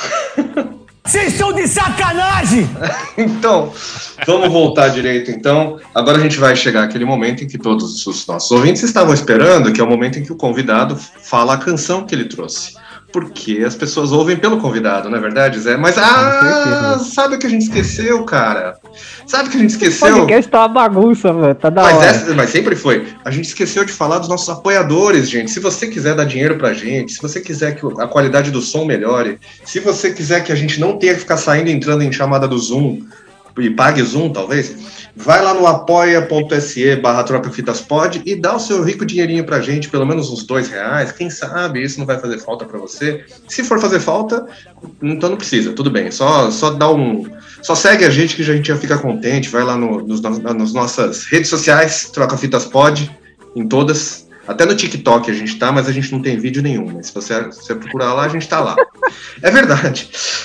Vocês estão de sacanagem! Então, vamos voltar direito. Então, agora a gente vai chegar àquele momento em que todos os nossos ouvintes estavam esperando, que é o momento em que o convidado fala a canção que ele trouxe. Porque as pessoas ouvem pelo convidado, não é verdade, Zé? Mas, ah, sabe o que a gente esqueceu, cara? Sabe o que a gente esqueceu? O podcast tá uma bagunça, mano. Tá da mas, hora. Essa, mas sempre foi. A gente esqueceu de falar dos nossos apoiadores, gente. Se você quiser dar dinheiro pra gente, se você quiser que a qualidade do som melhore, se você quiser que a gente não tenha que ficar saindo e entrando em chamada do Zoom, e pague Zoom, talvez, vai lá no apoia.se barra tropafitaspod e dá o seu rico dinheirinho pra gente, pelo menos uns dois reais, quem sabe isso não vai fazer falta pra você. Se for fazer falta, então não precisa, tudo bem, só, só dá um... Só segue a gente que a gente já fica contente, vai lá no, nos, nas nossas redes sociais, Trocafitaspod, em todas, até no TikTok a gente tá, mas a gente não tem vídeo nenhum, mas se você, se você procurar lá, a gente tá lá. É verdade.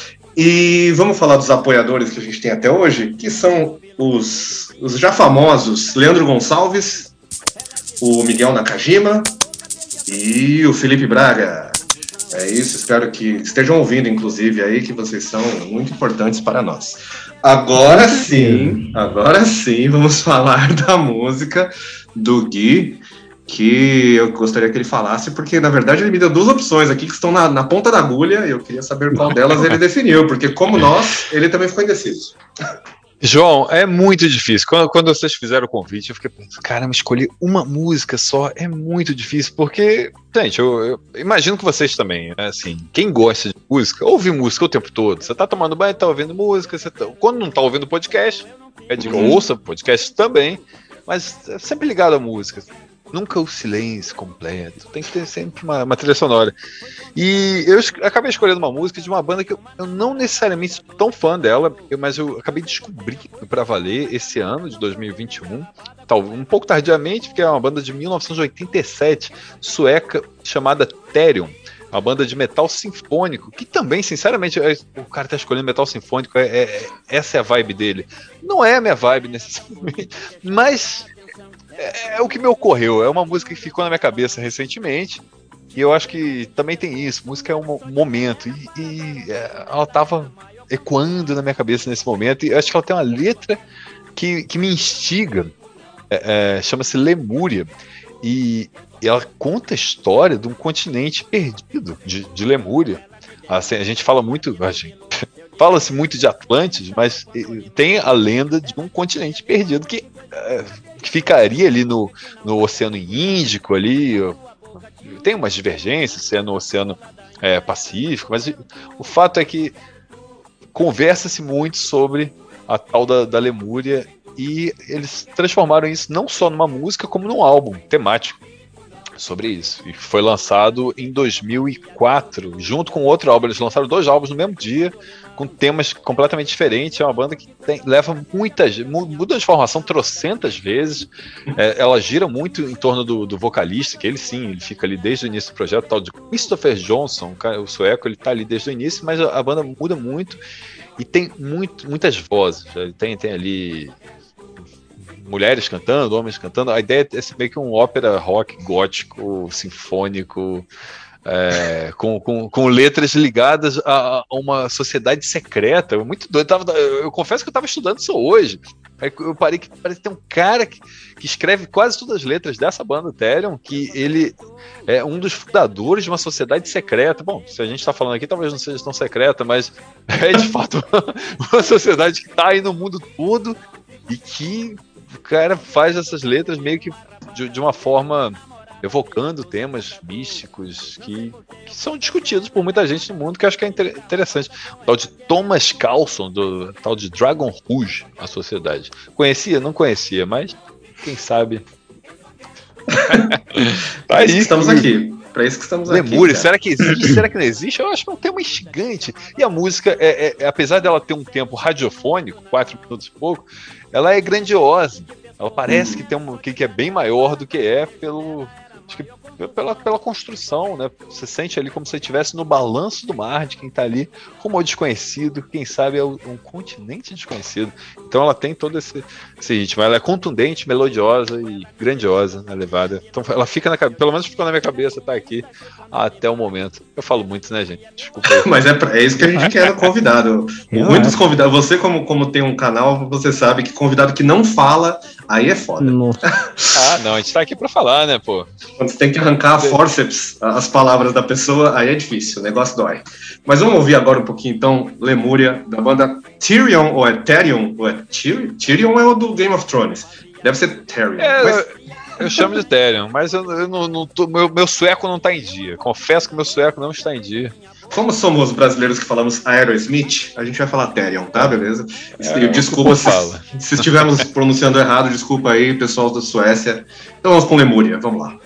E vamos falar dos apoiadores que a gente tem até hoje, que são os, os já famosos Leandro Gonçalves, o Miguel Nakajima e o Felipe Braga. É isso, espero que estejam ouvindo, inclusive, aí, que vocês são muito importantes para nós. Agora sim, agora sim, vamos falar da música do Gui, que eu gostaria que ele falasse, porque na verdade ele me deu duas opções aqui que estão na, na ponta da agulha, e eu queria saber qual delas ele definiu, porque como nós, ele também ficou indeciso. João, é muito difícil. Quando, quando vocês fizeram o convite, eu fiquei pensando, caramba, escolher uma música só é muito difícil, porque, gente, eu, eu imagino que vocês também, né, assim, quem gosta de música, ouve música o tempo todo. Você tá tomando banho, tá ouvindo música, você tá, quando não tá ouvindo podcast, é de uhum. ouça podcast também, mas é sempre ligado à música. Nunca o silêncio completo. Tem que ter sempre uma, uma trilha sonora. E eu es- acabei escolhendo uma música de uma banda que eu, eu não necessariamente sou tão fã dela, mas eu acabei descobrindo pra valer esse ano, de dois mil e vinte e um, tal, um pouco tardiamente, porque é uma banda de mil novecentos e oitenta e sete, sueca, chamada Therion. Uma banda de metal sinfônico, que também, sinceramente, é, o cara tá escolhendo metal sinfônico, é, é, essa é a vibe dele. Não é a minha vibe, necessariamente, mas... É, é o que me ocorreu, é uma música que ficou na minha cabeça recentemente, e eu acho que também tem isso, música é um momento, e, e é, ela tava ecoando na minha cabeça nesse momento, e eu acho que ela tem uma letra que, que me instiga, é, é, chama-se Lemúria, e, e ela conta a história de um continente perdido de, de Lemúria. Assim, a gente fala muito, a gente, fala-se muito de Atlântida, mas tem a lenda de um continente perdido que, é, que ficaria ali no, no Oceano Índico, ali, tem umas divergências, se é no Oceano é, Pacífico, mas o fato é que conversa-se muito sobre a tal da, da Lemúria, e eles transformaram isso não só numa música, como num álbum temático sobre isso, e foi lançado em dois mil e quatro, junto com outro álbum. Eles lançaram dois álbuns no mesmo dia, com temas completamente diferentes. É uma banda que tem, leva muitas, muda de formação trocentas vezes, é, ela gira muito em torno do, do vocalista, que ele sim, ele fica ali desde o início do projeto, tal de Christopher Johnson, o sueco, ele tá ali desde o início, mas a, a banda muda muito, e tem muito, muitas vozes, tem, tem ali mulheres cantando, homens cantando. A ideia é ser meio que um ópera rock gótico, sinfônico, é, com, com, com letras ligadas a, a uma sociedade secreta. Muito doido. Eu, tava, eu confesso que eu estava estudando isso hoje. Aí eu parei que parece que tem um cara que, que escreve quase todas as letras dessa banda, Therion, que ele é um dos fundadores de uma sociedade secreta. Bom, se a gente está falando aqui, talvez não seja tão secreta, mas é de fato uma sociedade que está aí no mundo todo, e que o cara faz essas letras meio que de, de uma forma evocando temas místicos que, que são discutidos por muita gente no mundo, que eu acho que é inter- interessante. O tal de Thomas Carlson, do tal de Dragon Rouge, a sociedade. Conhecia? Não conhecia, mas quem sabe... Tá aí, estamos aqui. Pra isso que estamos aqui. Lemúria, cara. será que existe? Será que não existe? Eu acho que é um tema instigante. E a música, é, é- é- apesar dela ter um tempo radiofônico, quatro minutos e pouco, ela é grandiosa. Ela parece Hum. que, tem um, que, que é bem maior do que é pelo. Acho que pela, pela construção, né? Você sente ali como se você estivesse no balanço do mar de quem tá ali, como ao desconhecido, quem sabe é um, um continente desconhecido. Então ela tem todo esse, esse ritmo. Ela é contundente, melodiosa e grandiosa na levada. Então ela fica na cabeça, pelo menos ficou na minha cabeça, tá aqui até o momento. Eu falo muito, né, gente? Desculpa aí. Mas é, pra- é isso que a gente quer no convidado. Eu Muitos acho. convidados, você como, como tem um canal, você sabe que convidado que não fala, aí é foda. Nossa. Ah, não, a gente tá aqui pra falar, né, pô? Quando você tem que arrancar a forceps, as palavras da pessoa, aí é difícil, o negócio dói. Mas vamos ouvir agora um pouquinho, então, Lemúria, da banda Tyrion, ou é Tyrion? Ou é Tyr- Tyrion é o do Game of Thrones. Deve ser Tyrion. É, Mas eu, eu chamo de Therion, mas eu, eu não, não tô- meu, meu sueco não tá em dia. Confesso que meu sueco não está em dia. como somos brasileiros que falamos Aerosmith, a gente vai falar Tyrion, tá? Beleza? É, E desculpa o que se, fala. se estivermos pronunciando errado, desculpa aí, pessoal da Suécia. Então vamos com Lemúria, vamos lá.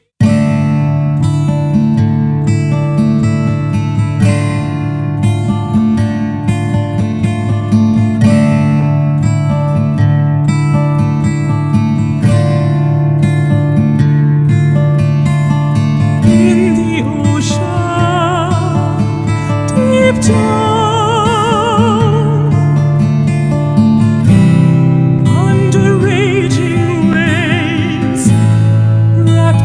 In the ocean, deep down, under raging waves, wrapped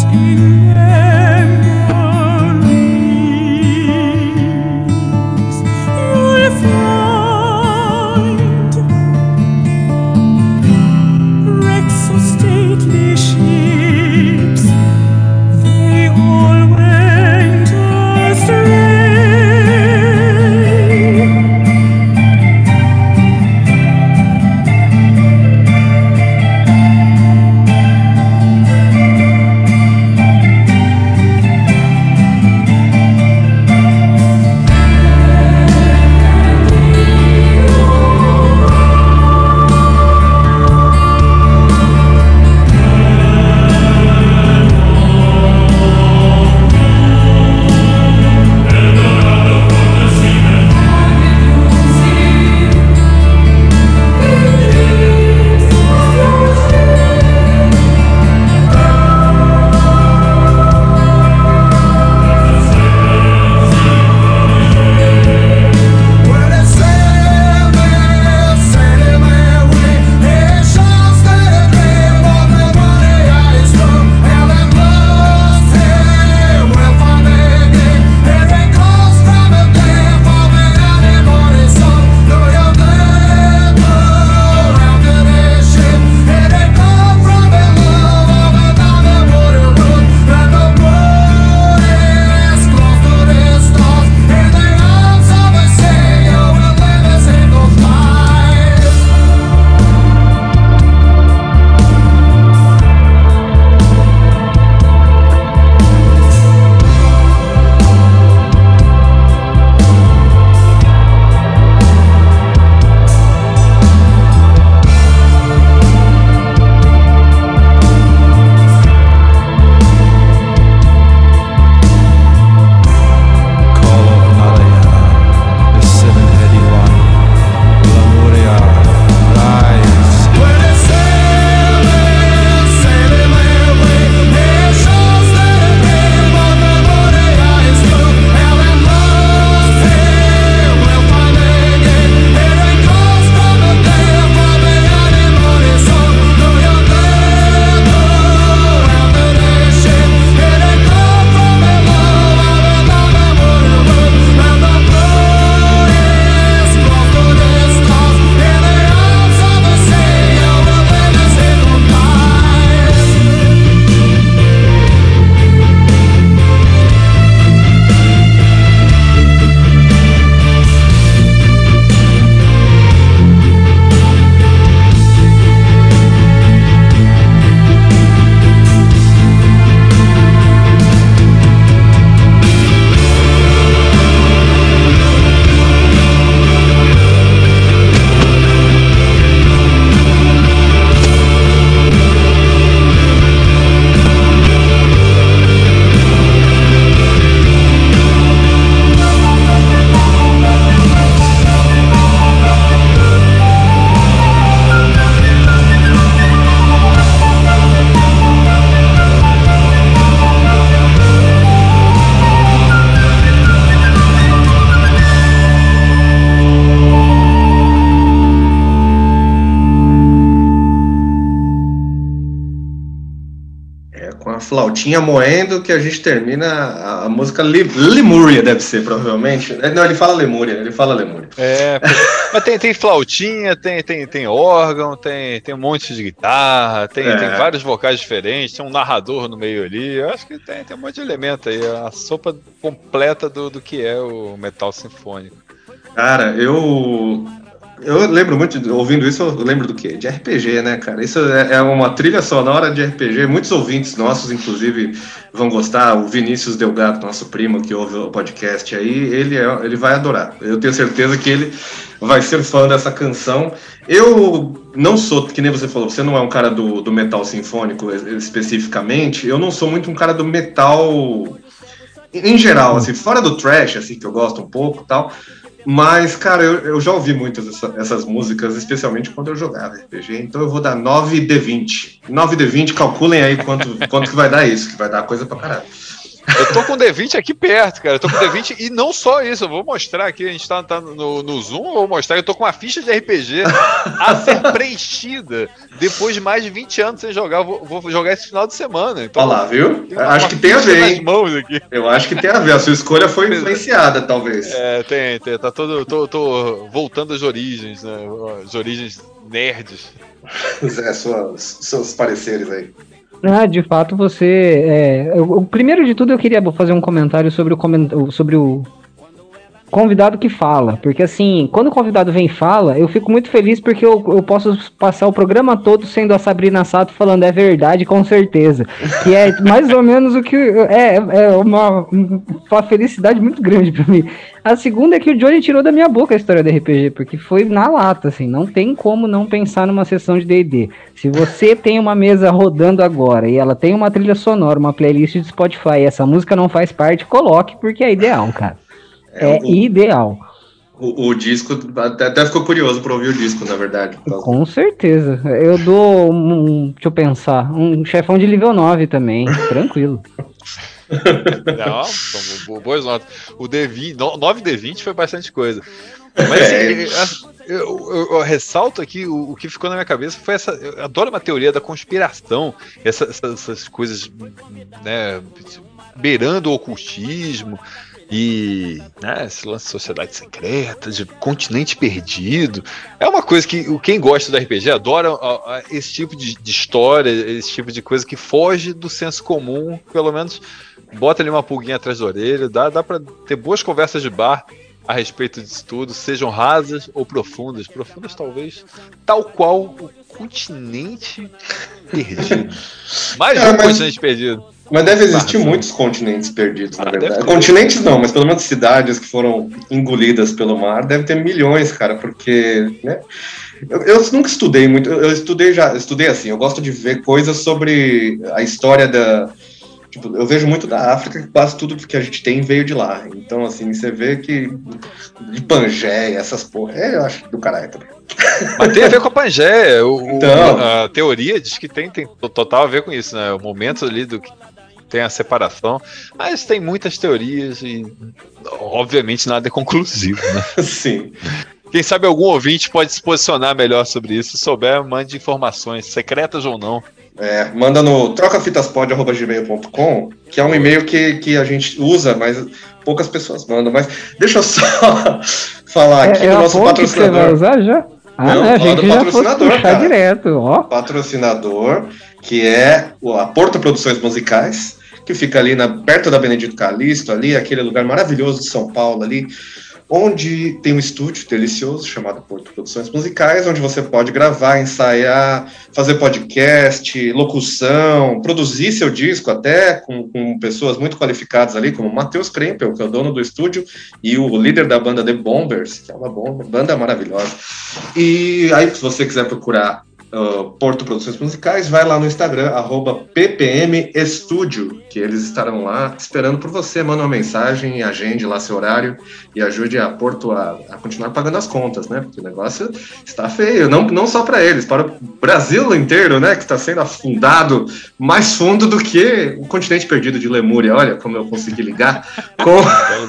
uma flautinha moendo que a gente termina a, a música Li, Lemúria, deve ser, provavelmente. Não, ele fala Lemúria, ele fala Lemúria. É, mas tem, tem flautinha, tem, tem, tem órgão, tem, tem um monte de guitarra, tem, É. tem vários vocais diferentes, tem um narrador no meio ali. Eu acho que tem, tem um monte de elemento aí. A sopa completa do, do que é o metal sinfônico. Cara, eu. Eu lembro muito, de- ouvindo isso, eu lembro do quê? De R P G, né, cara? Isso é é uma trilha sonora de R P G. Muitos ouvintes nossos, inclusive, vão gostar. O Vinícius Delgado, nosso primo que ouve o podcast aí, ele, é, ele vai adorar. Eu tenho certeza que ele vai ser fã dessa canção. Eu não sou, que nem você falou, você não é um cara do, do metal sinfônico es- especificamente. Eu não sou muito um cara do metal em geral, assim, fora do thrash, assim, que eu gosto um pouco e tal. Mas, cara, eu, eu já ouvi muitas dessa- essas músicas, especialmente quando eu jogava R P G, então eu vou dar nove D vinte. nove D vinte, calculem aí quanto, quanto que vai dar isso, que vai dar coisa pra caralho. Eu tô com o D vinte aqui perto, cara. Eu tô com o D vinte e não só isso. Eu vou mostrar aqui. A gente tá, tá no, no Zoom. Eu vou mostrar. Eu tô com uma ficha de R P G a ser preenchida depois de mais de vinte anos sem jogar. Eu vou, vou jogar esse final de semana. Então, Olha lá, viu? tem uma- Acho uma que tem a ficha ver, nas hein? mãos aqui. Eu acho que tem a ver, a sua escolha foi influenciada, talvez. É, tem, tem. Tá todo. Tô, tô voltando às origens, né? As origens nerds. Zé, suas, seus pareceres aí. Ah, de fato, você. É, eu- o primeiro de tudo, eu queria fazer um comentário sobre o, coment... sobre o convidado que fala. Porque, assim, quando o convidado vem e fala, eu fico muito feliz porque eu, eu posso passar o programa todo sendo a Sabrina Sato falando é verdade, com certeza. Que é mais ou menos o que. É, é uma, uma felicidade muito grande pra mim. A segunda é que o Johnny tirou da minha boca a história do R P G, porque foi na lata, assim, não tem como não pensar numa sessão de D e D. Se você tem uma mesa rodando agora e ela tem uma trilha sonora, uma playlist de Spotify e essa música não faz parte, coloque, porque é ideal, cara. É, o, ideal. o, o disco, até, até ficou curioso pra ouvir o disco, na verdade. Com certeza. Eu dou um, um- deixa eu pensar, um chefão de nível nove também, tranquilo. Não, são bo- boas notas. O D vinte, no- nove D vinte foi bastante coisa. Mas É. assim, eu, eu- eu ressalto aqui o, o que ficou na minha cabeça foi essa. Eu adoro uma teoria da conspiração, essa- essa- essas coisas, né, beirando o ocultismo e né, esse lance de sociedade secreta, de continente perdido. É uma coisa que o- quem gosta do R P G adora ó, ó, esse tipo de, de história, esse tipo de coisa que foge do senso comum, pelo menos bota ali uma pulguinha atrás da orelha, dá, dá pra ter boas conversas de bar a respeito disso tudo, sejam rasas ou profundas. Profundas, talvez, tal qual o continente perdido. Mais É, um mas- continente perdido. Mas deve existir Barra. muitos continentes perdidos, na Ah, verdade. deve ter. Continentes não, mas pelo menos cidades que foram engolidas pelo mar, deve ter milhões, cara, porque, né? Eu, eu nunca estudei muito, eu, eu estudei já, eu estudei assim, eu gosto de ver coisas sobre a história da. Tipo, eu vejo muito da África, que quase tudo que a gente tem veio de lá. Então, assim, você vê que de Pangeia, essas porra, é, eu acho do caralho também. Mas tem a ver com a Pangeia. O, o- Então. a teoria diz que tem, tem total a ver com isso, né? O momento ali do que tem a separação. Mas tem muitas teorias e, obviamente, nada é conclusivo, né? Sim. Quem sabe algum ouvinte pode se posicionar melhor sobre isso. Se souber, mande informações, secretas ou não. É, manda no trocafitaspod arroba gmail ponto com, que é um e-mail que, que a gente usa, mas poucas pessoas mandam. Mas deixa eu só falar aqui é do é a nosso fonte que você vai patrocinador. usar já? Ah, Não, né, a fala gente do já fosse patrocinador, puxar cara. direto, ó. Patrocinador, que é o- a Porto Produções Musicais, que fica ali na, perto da Benedito Calixto, ali, aquele lugar maravilhoso de São Paulo ali, onde tem um estúdio delicioso chamado Porto Produções Musicais, onde você pode gravar, ensaiar, fazer podcast, locução, produzir seu disco até com, com pessoas muito qualificadas ali, como o Matheus Krempel, que é o dono do estúdio, e o líder da banda The Bombers, que é uma bomba, banda maravilhosa. E aí, se você quiser procurar Uh, Porto Produções Musicais, vai lá no Instagram, arroba P P M Estúdio, que eles estarão lá esperando por você. Manda uma mensagem, agende lá seu horário e ajude a Porto a, a continuar pagando as contas, né? Porque o negócio está feio, não, não só para eles, para o Brasil inteiro, né? Que está sendo afundado mais fundo do que o continente perdido de Lemúria. Olha como eu consegui ligar com,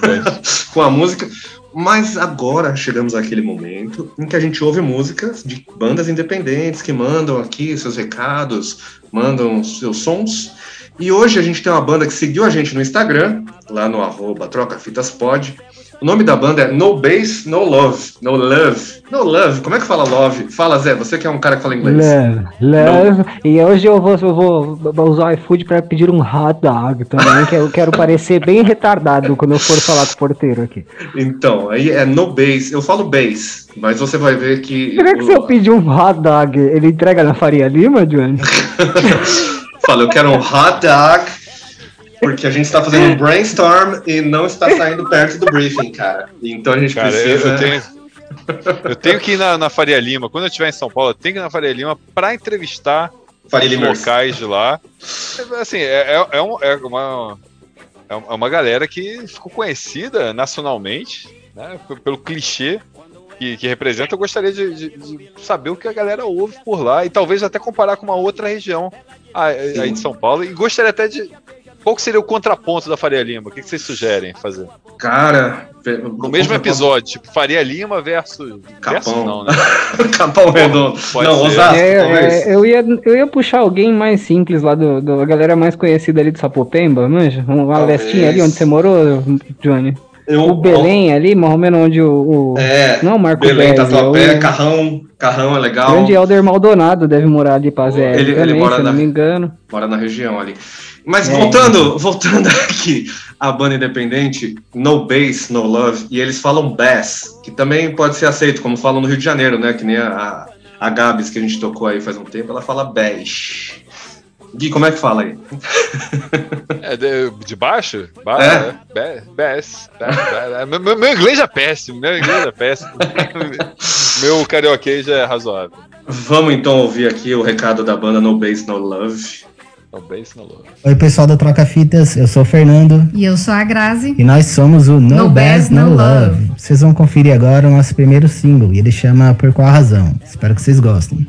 com a música. Mas agora chegamos àquele momento em que a gente ouve músicas de bandas independentes que mandam aqui seus recados, mandam seus sons. E hoje a gente tem uma banda que seguiu a gente no Instagram, lá no arroba trocafitaspod. O nome da banda é No Bass, No Love. No Love. No Love. Como é que fala love? Fala, Zé, você que é um cara que fala inglês. Love, love. No. E hoje eu vou, eu vou usar o iFood para pedir um hot dog também, que eu quero parecer bem retardado quando eu for falar com o porteiro aqui. Então, aí é No Bass. Eu falo bass, mas você vai ver que... Será que o... se eu pedir um hot dog, ele entrega na Faria Lima, Johnny? Fala, eu quero um hot dog... Porque a gente está fazendo um brainstorm e não está saindo perto do briefing, cara. Então a gente cara, precisa... Eu, eu, tenho, eu tenho que ir na, na Faria Lima. Quando eu estiver em São Paulo, eu tenho que ir na Faria Lima para entrevistar Faria os locais de lá. Assim, é, é, é, um, é, uma, é uma galera que ficou conhecida nacionalmente, né, pelo clichê que, que representa. Eu gostaria de, de, de saber o que a galera ouve por lá e talvez até comparar com uma outra região aí, aí de São Paulo. E gostaria até de... Qual que seria o contraponto da Faria Lima? O que, que vocês sugerem fazer? Cara... No mesmo episódio, tipo, Faria Lima versus... Capão. Versus não, né? Capão Redondo. Não, Osasco, é, talvez. É, eu, ia, eu ia puxar alguém mais simples lá, do, do, a galera mais conhecida ali de Sapopemba, manja? Uma lestinha ali onde você morou, Johnny? Eu, o Belém eu... ali, mais ou menos onde o... o é, não, Marco Belém, Bezzi, Tatuapé, o... Carrão, Carrão é legal. Grande Helder Maldonado deve morar ali pra Zé, ele, também, ele mora se na, não me engano. Mora na região ali. Mas é, voltando, é. voltando aqui, a banda independente, No Bass, No Love, e eles falam bass, que também pode ser aceito, como falam no Rio de Janeiro, né? Que nem a, a Gabs, que a gente tocou aí faz um tempo, ela fala bass. Gui, como é que fala aí? É de, de baixo? Ba é? Bass. bass, bass. Meu, meu inglês é péssimo, meu inglês é péssimo. Meu carioquês é razoável. Vamos então ouvir aqui o recado da banda No Bass, No Love. No Bass, No Love. Oi, pessoal do Troca Fitas, eu sou o Fernando. E eu sou a Grazi. E nós somos o No, no Bass, No, no Love. Love. Vocês vão conferir agora o nosso primeiro single, e ele chama Por Qual Razão. Espero que vocês gostem.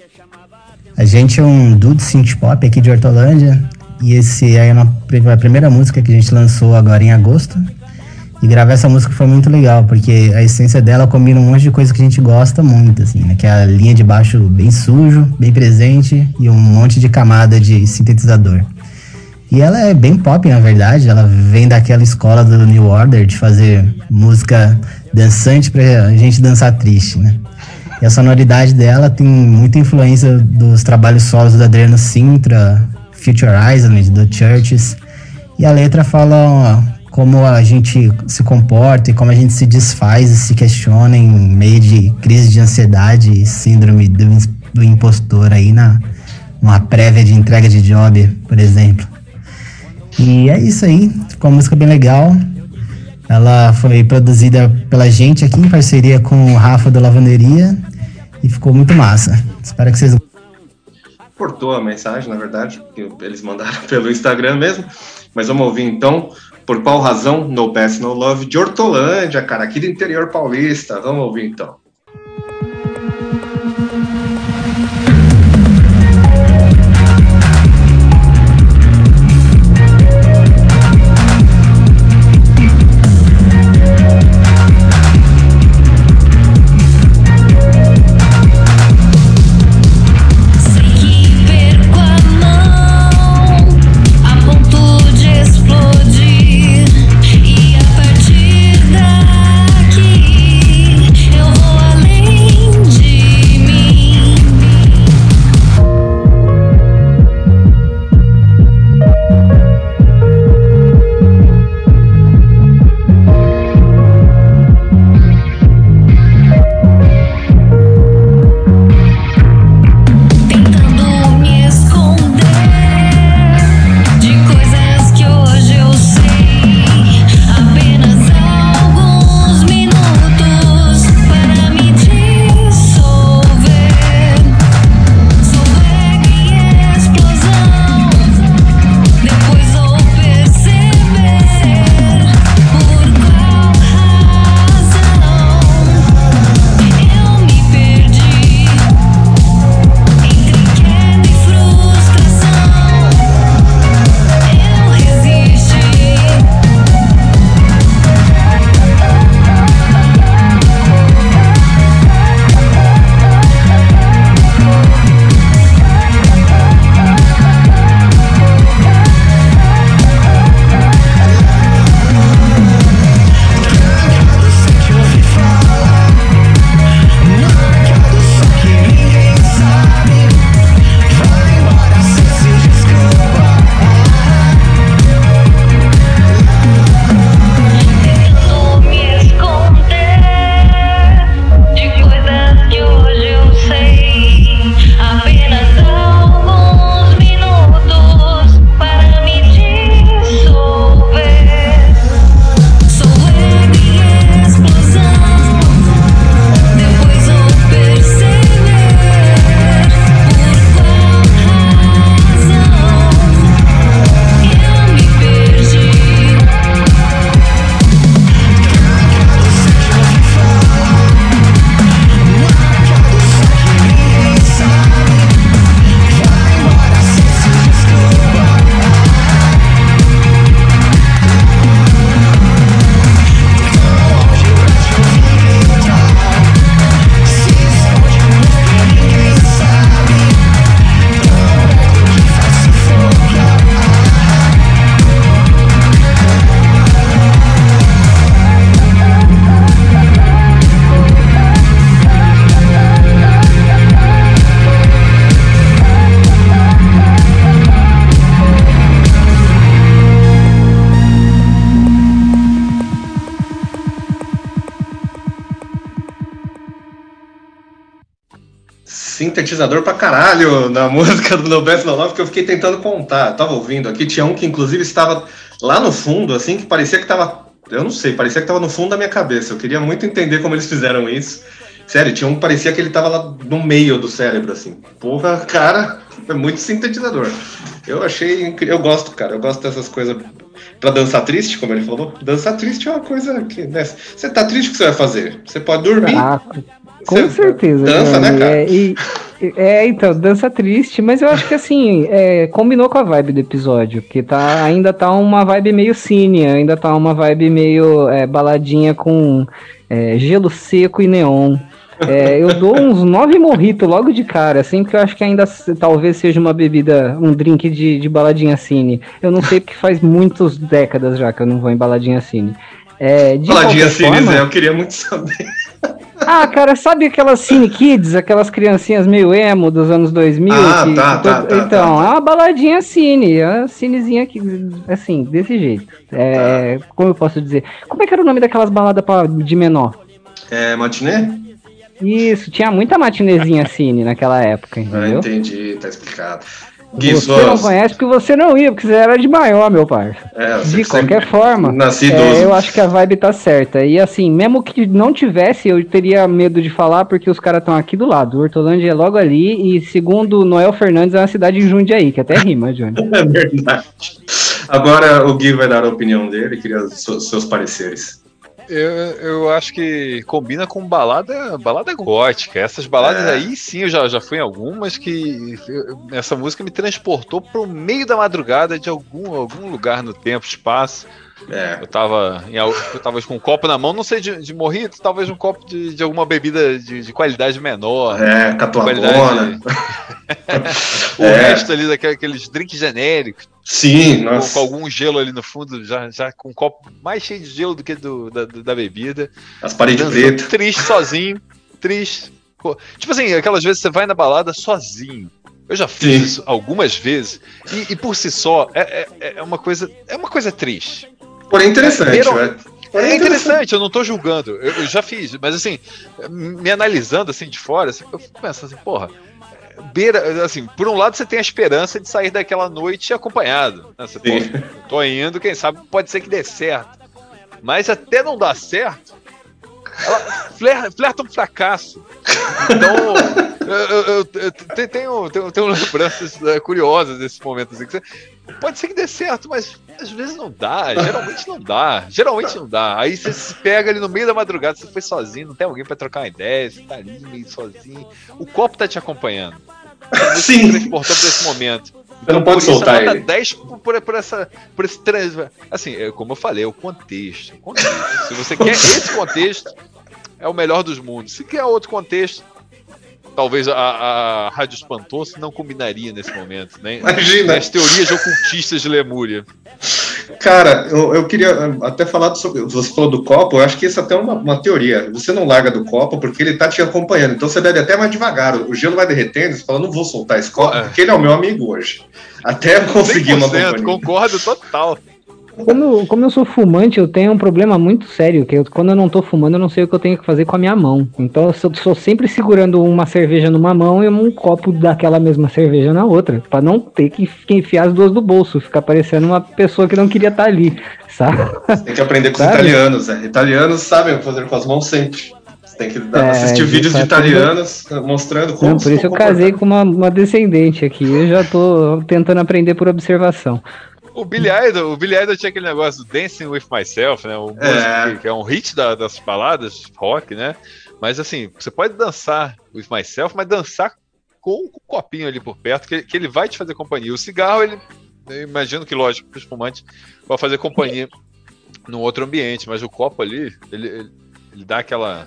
A gente é um duo de synth pop aqui de Hortolândia, e esse é a primeira música que a gente lançou agora em agosto. E gravar essa música foi muito legal, porque a essência dela combina um monte de coisa que a gente gosta muito, assim, né? Que é a linha de baixo bem sujo, bem presente, e um monte de camada de sintetizador. E ela é bem pop, na verdade, ela vem daquela escola do New Order de fazer música dançante pra gente dançar triste, né? E a sonoridade dela tem muita influência dos trabalhos solos do Adriano Sintra, Future Island, do Churches. E a letra fala ó, como a gente se comporta e como a gente se desfaz e se questiona em meio de crise de ansiedade e síndrome do, do impostor aí na uma prévia de entrega de job, por exemplo. E é isso aí, ficou uma música bem legal. Ela foi produzida pela gente aqui em parceria com o Rafa da Lavanderia e ficou muito massa. Espero que vocês... Cortou a mensagem, na verdade, que eles mandaram pelo Instagram mesmo, mas vamos ouvir então Por Qual Razão, No Bass, No Love, de Hortolândia, cara, aqui do interior paulista. Vamos ouvir então. E a partir daqui eu vou sintetizador pra caralho na música do No Best No Love, que eu fiquei tentando contar. Eu tava ouvindo aqui, tinha um que inclusive estava lá no fundo, assim, que parecia que tava, eu não sei, parecia que tava no fundo da minha cabeça. Eu queria muito entender como eles fizeram isso. Sério, tinha um que parecia que ele tava lá no meio do cérebro, assim. Porra, cara, é muito sintetizador. Eu achei incrível, eu gosto, cara, eu gosto dessas coisas pra dançar triste, como ele falou. Dançar triste é uma coisa que, né, você tá triste, o que você vai fazer? Você pode dormir. Ah, com você certeza. Dança, né, cara? É, e, é, então, dança triste, mas eu acho que assim, é, combinou com a vibe do episódio, porque tá, ainda tá uma vibe meio cine, ainda tá uma vibe meio é, baladinha com é, gelo seco e neon. É, eu dou uns nove morritos logo de cara, assim, porque eu acho que ainda talvez seja uma bebida, um drink de, de baladinha cine. Eu não sei porque faz muitas décadas já que eu não vou em baladinha cine. É, de baladinha cine, forma, eu queria muito saber. Ah, cara, sabe aquelas Cine Kids, aquelas criancinhas meio emo dos anos dois mil? Ah, que, tá, que tá, todo... tá, Então, tá, tá. é uma baladinha Cine, é uma cinezinha que, assim, desse jeito. É, tá. Como eu posso dizer? Como é que era o nome daquelas baladas pra, de menor? É, matinê? Isso, tinha muita matinezinha Cine naquela época, entendeu? Ah, entendi, tá explicado. Gui, você suas... não conhece porque você não ia, porque você era de maior, meu parça. É, de qualquer forma, é, eu acho que a vibe tá certa. E assim, mesmo que não tivesse, eu teria medo de falar, porque os caras estão aqui do lado. O Hortolândia é logo ali, e segundo Noel Fernandes, é uma cidade em Jundiaí, que até rima, Johnny. É verdade. Agora o Gui vai dar a opinião dele, queria os seus pareceres. Eu, eu acho que combina com balada, balada gótica. Essas baladas é. aí, sim, eu já, já fui em algumas que eu, essa música me transportou para o meio da madrugada de algum, algum lugar no tempo, espaço. É. Eu tava em, eu tava com um copo na mão, não sei de, de morrito, talvez um copo de, de alguma bebida de, de qualidade menor. É, catuabona. O é. resto ali daqueles drinks genéricos. Sim, com, nossa. Com algum gelo ali no fundo, já, já com um copo mais cheio de gelo do que do, da, da bebida. As paredes pretas. Triste, sozinho, triste. Tipo assim, aquelas vezes você vai na balada sozinho. Eu já fiz Sim. isso algumas vezes e, e por si só é, é, é uma coisa é uma coisa triste. Porém interessante, é, velho. É, é interessante, eu não tô julgando. Eu, eu já fiz, mas assim, me analisando assim de fora, assim, eu fico pensando assim, porra, beira, assim, por um lado você tem a esperança de sair daquela noite acompanhado. Né? Você, pô, tô indo, quem sabe pode ser que dê certo. Mas até não dar certo, ela flerta, flerta um fracasso. Então, eu, eu, eu, eu tenho, tenho, tenho lembranças curiosas desse momento. Assim, que você, pode ser que dê certo, mas às vezes não dá. Geralmente não dá. Geralmente não dá. Aí você se pega ali no meio da madrugada, você foi sozinho, não tem alguém pra trocar uma ideia, você tá ali meio sozinho. O copo tá te acompanhando. Você se transportou pra esse momento. Você não pode soltar nota ele. dez por, por, por, essa, por esse trans... Assim, como eu falei, é o contexto, o contexto. Se você quer esse contexto, é o melhor dos mundos. Se quer outro contexto, talvez a, a Rádio Espantoso não combinaria nesse momento, né? Imagina. As teorias ocultistas de Lemúria. Cara, eu, eu queria até falar sobre. Você falou do copo, eu acho que isso até é uma, uma teoria. Você não larga do copo porque ele tá te acompanhando. Então você bebe até mais devagar. O gelo vai derretendo, você fala, não vou soltar esse copo, é. porque ele é o meu amigo hoje. Até eu conseguir uma companhia. Concordo total. Como, como eu sou fumante, eu tenho um problema muito sério, que eu, quando eu não tô fumando, eu não sei o que eu tenho que fazer com a minha mão. Então eu sou, sou sempre segurando uma cerveja numa mão e um copo daquela mesma cerveja na outra, pra não ter que, que enfiar as duas no bolso, ficar parecendo uma pessoa que não queria estar ali, sabe? Você tem que aprender com sabe? os italianos, né? Italianos sabem o que fazer com as mãos sempre. Você tem que dar, é, assistir vídeos de italianos tudo... mostrando como... Não, por isso eu casei com uma, uma descendente aqui, eu já tô tentando aprender por observação. O Billy Idol, o Billy Idol tinha aquele negócio do Dancing With Myself, né? O é. que é um hit da, das baladas rock, né? Mas assim, você pode dançar With Myself, mas dançar com o copinho ali por perto, que, que ele vai te fazer companhia. O cigarro, ele, eu imagino que, lógico, o espumante vai fazer companhia num outro ambiente, mas o copo ali, ele, ele, ele dá aquela...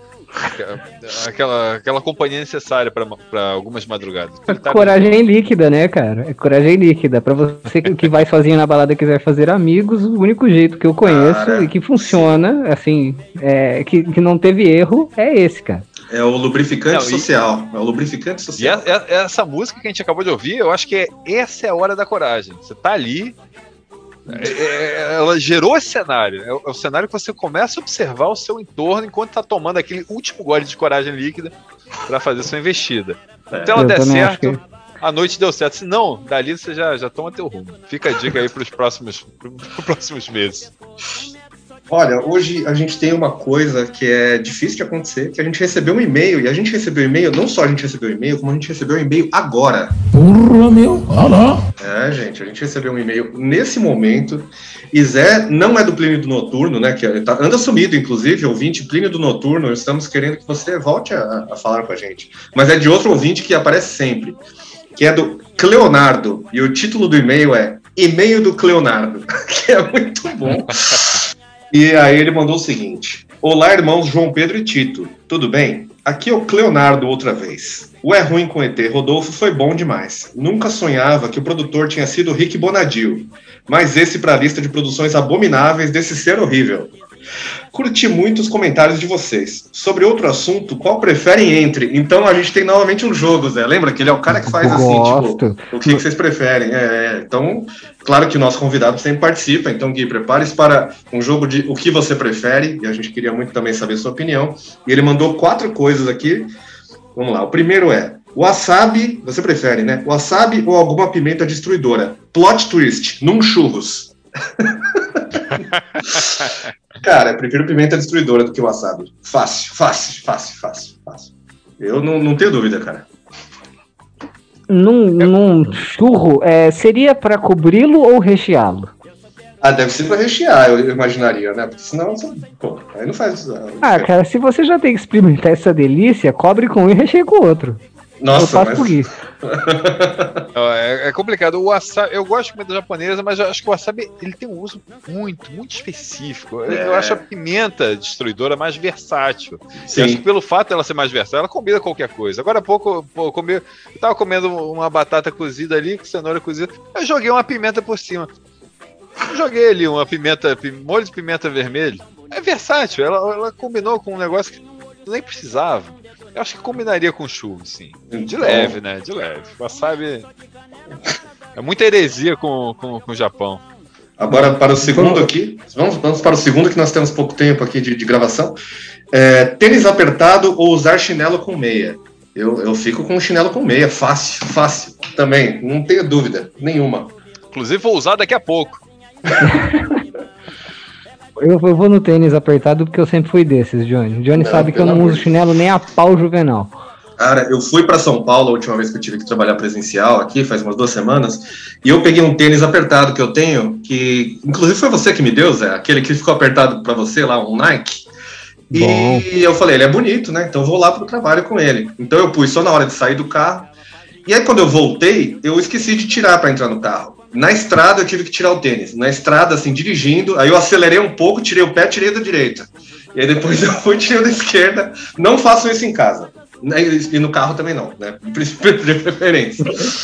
Aquela, aquela companhia necessária para algumas madrugadas. Tá coragem bem. líquida, né, cara? É coragem líquida. Para você que vai sozinho na balada e quiser fazer amigos, o único jeito que eu conheço cara, e que funciona, sim. assim, é, que, que não teve erro, é esse, cara. É o lubrificante não, social. E, é o lubrificante social. E a, a, essa música que a gente acabou de ouvir, eu acho que é, essa é a hora da coragem. Você tá ali, É, ela gerou esse cenário. É o, é o cenário que você começa a observar o seu entorno enquanto está tomando aquele último gole de coragem líquida para fazer sua investida. É, então ela der certo, que... a noite deu certo. Se não, dali você já, já toma teu rumo. Fica a dica aí para os próximos, pros próximos meses. Olha, hoje a gente tem uma coisa que é difícil de acontecer, que a gente recebeu um e-mail, e a gente recebeu um e-mail, não só a gente recebeu um e-mail, como a gente recebeu um e-mail agora. Porra, meu! Olha! É, gente, a gente recebeu um e-mail nesse momento, e Zé não é do Plínio do Noturno, né, que tá, anda sumido, inclusive, ouvinte Plínio do Noturno, estamos querendo que você volte a, a falar com a gente, mas é de outro ouvinte que aparece sempre, que é do Cleonardo, e o título do e-mail é E-mail do Cleonardo, que é muito bom. E aí ele mandou o seguinte: olá, irmãos João Pedro e Tito, tudo bem? Aqui é o Cleonardo outra vez. O É Ruim com E T Rodolfo foi bom demais. Nunca sonhava que o produtor tinha sido Rick Bonadio, mas esse para a lista de produções abomináveis desse ser horrível. Curti muito os comentários de vocês. Sobre outro assunto, qual preferem entre? Então a gente tem novamente um jogo, Zé. Lembra que ele é o cara que faz assim, Gosto. tipo, o que, que vocês preferem? É, então, claro que o nosso convidado sempre participa. Então, Gui, prepare-se para um jogo de o que você prefere. E a gente queria muito também saber a sua opinião. E ele mandou quatro coisas aqui. Vamos lá. O primeiro é wasabi, você prefere, né? Wasabi ou alguma pimenta destruidora? Plot twist, num churros. Cara, eu prefiro pimenta destruidora do que wasabi. Fácil, fácil, fácil, fácil, fácil. Eu não, não tenho dúvida, cara. Num, num churro, é, seria para cobri-lo ou recheá-lo? Ah, deve ser para rechear, eu imaginaria, né? Porque senão, pô, aí não faz... Ah, cara, se você já tem que experimentar essa delícia, cobre com um e recheia com o outro. Nossa, eu faço mas... por isso. É, é complicado. O wasabi, eu gosto de comida japonesa, mas eu acho que o wasabi ele tem um uso muito, muito específico. É. Eu acho a pimenta destruidora mais versátil. Sim. Eu acho que pelo fato dela ser mais versátil, ela combina qualquer coisa. Agora há pouco, pô, eu, comi, eu tava comendo uma batata cozida ali, com cenoura cozida, eu joguei uma pimenta por cima. Eu joguei ali uma pimenta, molho de pimenta vermelho. É versátil, ela, ela combinou com um negócio que nem precisava. Eu acho que combinaria com churro, sim. De leve, né? De leve. Wasabi é muita heresia com, com, com o Japão. Agora, para o segundo aqui. Vamos, vamos para o segundo, que nós temos pouco tempo aqui de, de gravação. É, tênis apertado ou usar chinelo com meia? Eu, eu fico com chinelo com meia. Fácil, fácil. Também, não tenho dúvida nenhuma. Inclusive, vou usar daqui a pouco. Eu, eu vou no tênis apertado porque eu sempre fui desses, Johnny. Johnny não, sabe que eu não uso chinelo nem a pau juvenal. Cara, eu fui para São Paulo a última vez que eu tive que trabalhar presencial aqui, faz umas duas semanas, e eu peguei um tênis apertado que eu tenho, que inclusive foi você que me deu, Zé, aquele que ficou apertado para você lá, um Nike. Bom. E eu falei, ele é bonito, né? Então eu vou lá pro trabalho com ele. Então eu pus só na hora de sair do carro. E aí quando eu voltei, eu esqueci de tirar para entrar no carro. Na estrada eu tive que tirar o tênis. Na estrada, assim, dirigindo, aí eu acelerei um pouco, tirei o pé, tirei da direita. E aí depois eu fui tirei da esquerda. Não façam isso em casa. E no carro também não, né? De preferência.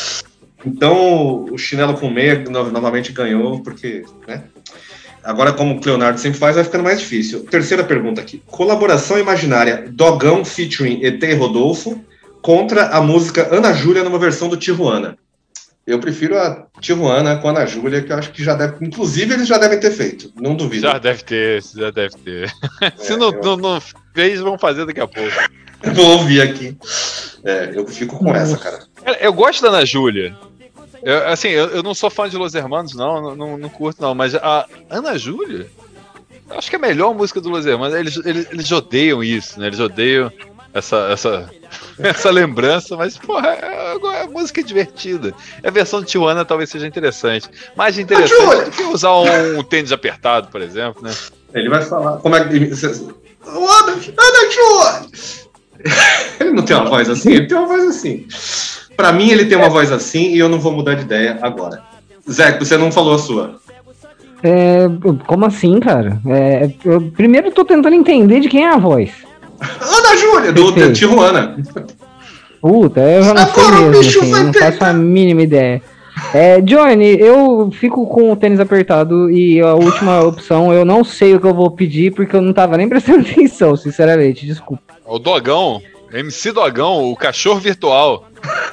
Então, o chinelo com meia novamente ganhou, porque, né? Agora, como o Cleonardo sempre faz, vai ficando mais difícil. Terceira pergunta aqui. Colaboração imaginária Dogão featuring E T Rodolfo contra a música Ana Júlia numa versão do Tijuana. Eu prefiro a Tijuana com a Ana Júlia, que eu acho que já deve... Inclusive, eles já devem ter feito. Não duvido. Já deve ter, já deve ter. É, Se não, eu... não, não fez, vão fazer daqui a pouco. Eu vou ouvir aqui. É, eu fico com essa, cara. Eu gosto da Ana Júlia. Eu, assim, eu, eu não sou fã de Los Hermanos, não, não, não, não curto, não. Mas a Ana Júlia, eu acho que é a melhor música do Los Hermanos. Eles, eles, eles odeiam isso, né? Eles odeiam essa... essa... essa lembrança, mas porra, é, é, a música é divertida. A versão de Tijuana talvez seja interessante. Mais interessante do que usar um, um tênis apertado, por exemplo, né? Ele vai falar. Como é que. Ana, Ana Júlia! Ele não tem uma voz assim? Ele tem uma voz assim. Pra mim, ele tem uma voz assim e eu não vou mudar de ideia agora. Zé, você não falou a sua. É, como assim, cara? É, eu primeiro tô tentando entender de quem é a voz. Ana Júlia, do Tijuana. Puta, eu já não sei mesmo, assim, eu não faço a mínima ideia. É, Johnny, eu fico com o tênis apertado e a última opção, eu não sei o que eu vou pedir porque eu não tava nem prestando atenção, sinceramente, desculpa. O Dogão, M C Dogão, o cachorro virtual.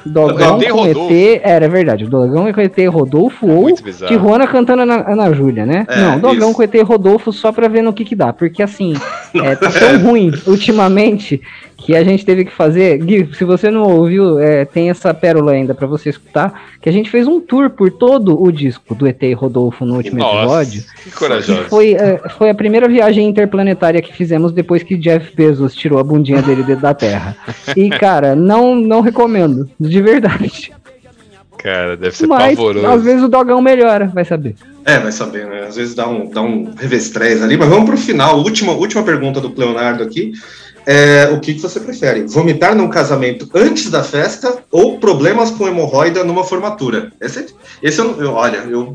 Dogão com E T, era verdade, o Dogão com E T Rodolfo ou Tijuana cantando Ana, Ana Júlia, né? É, não, Dogão isso. com E T Rodolfo só pra ver no que que dá, porque assim, é, tá tão ruim ultimamente que a gente teve que fazer. Gui, se você não ouviu, é, tem essa pérola ainda pra você escutar, que a gente fez um tour por todo o disco do E T Rodolfo no último Nossa, episódio. Que corajoso. Foi, é, foi a primeira viagem interplanetária que fizemos depois que Jeff Bezos tirou a bundinha dele dentro da Terra. E, cara, não, não recomendo, de verdade. Cara, deve ser Mas, pavoroso. Às vezes o Dogão melhora, vai saber. É, vai saber, né? Às vezes dá um, dá um revestrez ali, mas vamos pro final. Última, última pergunta do Leonardo aqui. É, o que, que você prefere? Vomitar num casamento antes da festa ou problemas com hemorroida numa formatura? Esse, esse eu, eu olha, eu,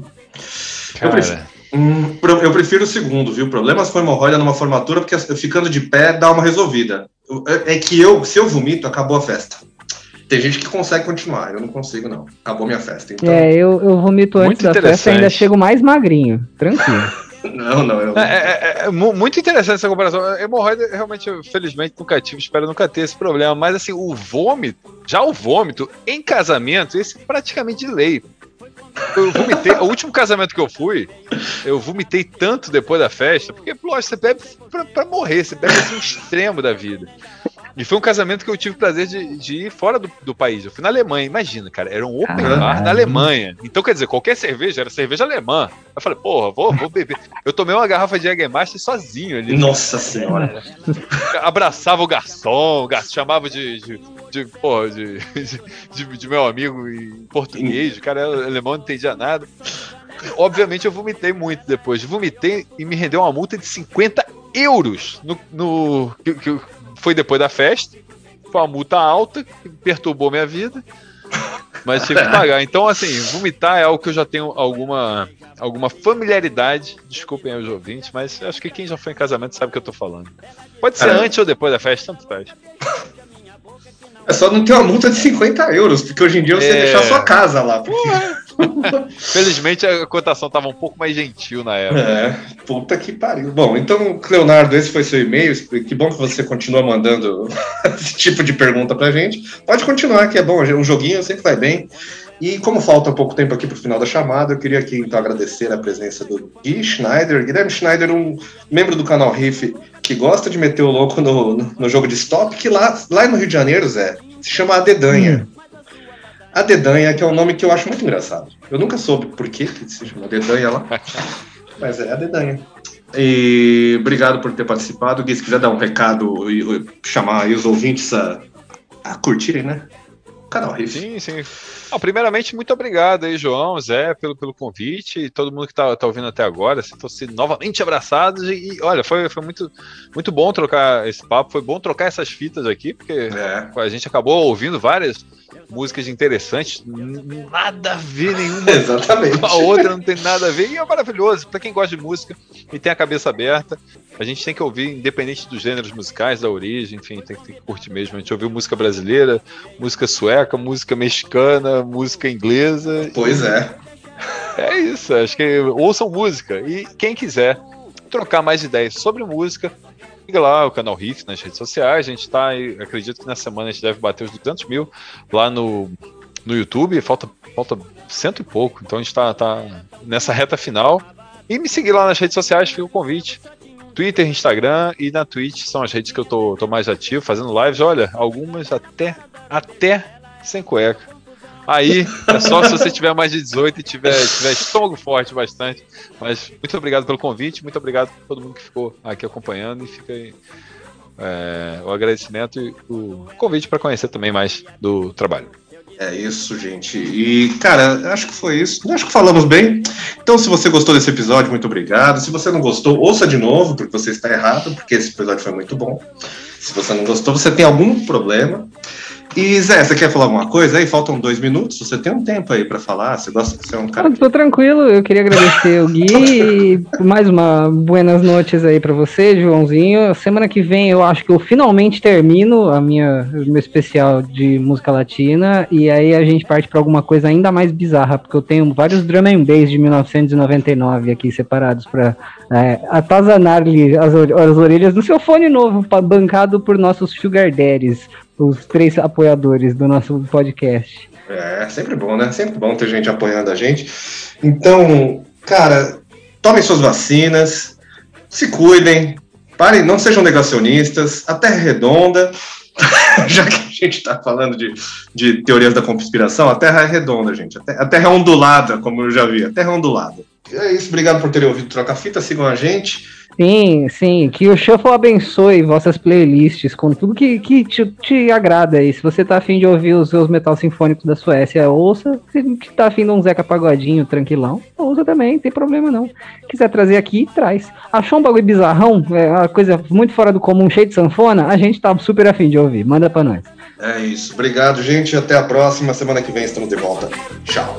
eu, prefiro, hum, eu prefiro o segundo, viu? Problemas com hemorroida numa formatura, porque ficando de pé dá uma resolvida. É, é que eu, se eu vomito, acabou a festa. Tem gente que consegue continuar, eu não consigo não. Acabou minha festa, então... É, eu, eu vomito antes da festa e ainda chego mais magrinho, tranquilo. Não, não, eu... é, é, é, é muito interessante essa comparação. Hemorroida, realmente, eu, felizmente, nunca tive, espero nunca ter esse problema. Mas, assim, o vômito, já o vômito em casamento, esse é praticamente de lei. Eu vomitei, o último casamento que eu fui, eu vomitei tanto depois da festa, porque, lógico, você bebe pra, pra morrer, você bebe assim, um extremo da vida. E foi um casamento que eu tive o prazer de, de ir fora do, do país. Eu fui na Alemanha, imagina, cara. Era um open ah, bar na Alemanha. Então, quer dizer, qualquer cerveja era cerveja alemã. Eu falei, porra, vou, vou beber. Eu tomei uma garrafa de Jägermeister sozinho ali. Nossa senhora. Abraçava o garçom, o garçom chamava de, de, de, porra, de, de, de, de meu amigo em português. O cara alemão não entendia nada. Obviamente eu vomitei muito depois. Vomitei e me rendeu uma multa de cinquenta euros no... no que, que, foi depois da festa, foi uma multa alta, que perturbou minha vida, mas tive que pagar. Então, assim, vomitar é algo que eu já tenho alguma, alguma familiaridade, desculpem aí os ouvintes, mas acho que quem já foi em casamento sabe o que eu tô falando. Pode ser é. antes ou depois da festa, tanto faz. É só não ter uma multa de cinquenta euros, porque hoje em dia você é... deixar sua casa lá. Porque... Felizmente a cotação estava um pouco mais gentil na época. É, puta que pariu. Bom, então, Leonardo, esse foi seu e-mail. Que bom que você continua mandando esse tipo de pergunta pra gente. Pode continuar, que é bom. Um joguinho sempre vai bem. E como falta pouco tempo aqui pro final da chamada, eu queria aqui então agradecer a presença do Gui Schneider. Guilherme Schneider, um membro do canal Riff que gosta de meter o louco no, no, no jogo de stop, que lá, lá no Rio de Janeiro, Zé, se chama A Dedanha. Hum. A Dedanha, que é um nome que eu acho muito engraçado. Eu nunca soube por que se chama Dedanha lá, mas é A Dedanha. E obrigado por ter participado. Gui, se quiser dar um recado e, e chamar aí os ouvintes a, a curtirem, né? Canal Riff. Sim, sim. Ah, primeiramente, muito obrigado aí, João, Zé, pelo, pelo convite e todo mundo que tá, tá ouvindo até agora. Sintam-se novamente abraçados e, e olha, foi, foi muito, muito bom trocar esse papo, foi bom trocar essas fitas aqui, porque é. a gente acabou ouvindo várias músicas interessantes, nada a ver nenhuma Exatamente. com a outra, não tem nada a ver, e é maravilhoso, pra quem gosta de música e tem a cabeça aberta, a gente tem que ouvir, independente dos gêneros musicais, da origem, enfim, tem, tem que curtir mesmo. A gente ouviu música brasileira, música sueca, música mexicana, música inglesa. Pois é. É isso, acho que ouçam música, e quem quiser trocar mais ideias sobre música, siga lá o canal Riff nas redes sociais. A gente tá, acredito que na semana a gente deve bater os duzentos mil lá no, no YouTube, falta, falta cento e pouco, então a gente tá, tá nessa reta final. E me seguir lá nas redes sociais, fica o convite. Twitter, Instagram e na Twitch são as redes que eu tô, tô mais ativo, fazendo lives, olha, algumas até, até sem cueca. Aí, é só se você tiver mais de dezoito e tiver, tiver estômago forte bastante. Mas muito obrigado pelo convite, muito obrigado por todo mundo que ficou aqui acompanhando. E fica aí é, o agradecimento e o convite para conhecer também mais do trabalho. É isso, gente. E, cara, acho que foi isso. Acho que falamos bem. Então, se você gostou desse episódio, muito obrigado. Se você não gostou, ouça de novo, porque você está errado, porque esse episódio foi muito bom. Se você não gostou, você tem algum problema. E, Zé, você quer falar alguma coisa aí? Faltam dois minutos, você tem um tempo aí pra falar, você gosta de ser um cara... Eu tô tranquilo, eu queria agradecer o Gui e mais uma buenas noites aí pra você, Joãozinho. Semana que vem eu acho que eu finalmente termino a minha, o meu especial de música latina e aí a gente parte pra alguma coisa ainda mais bizarra, porque eu tenho vários drum and bass de mil novecentos e noventa e nove aqui separados pra é, atazanar-lhe as, as orelhas no seu fone novo, bancado por nossos sugar daddies. os três apoiadores do nosso podcast. É, sempre bom, né? Sempre bom ter gente apoiando a gente. Então, cara, tomem suas vacinas, se cuidem, parem, não sejam negacionistas, a Terra é redonda. Já que a gente está falando de, de teorias da conspiração, a Terra é redonda, gente. A Terra, a terra é ondulada, como eu já vi. A Terra é ondulada. É isso, obrigado por terem ouvido Troca Fita, sigam a gente. Sim, sim, que o Shuffle abençoe vossas playlists com tudo que, que te, te agrada aí. Se você tá afim de ouvir os seus metal sinfônicos da Suécia, ouça. Se tá afim de um Zeca Pagodinho tranquilão, ouça também, não tem problema não. Quiser trazer aqui, traz. Achou um bagulho bizarrão, é uma coisa muito fora do comum, cheio de sanfona, a gente tá super afim de ouvir, manda pra nós. É isso, obrigado, gente, até a próxima, semana que vem estamos de volta. Tchau.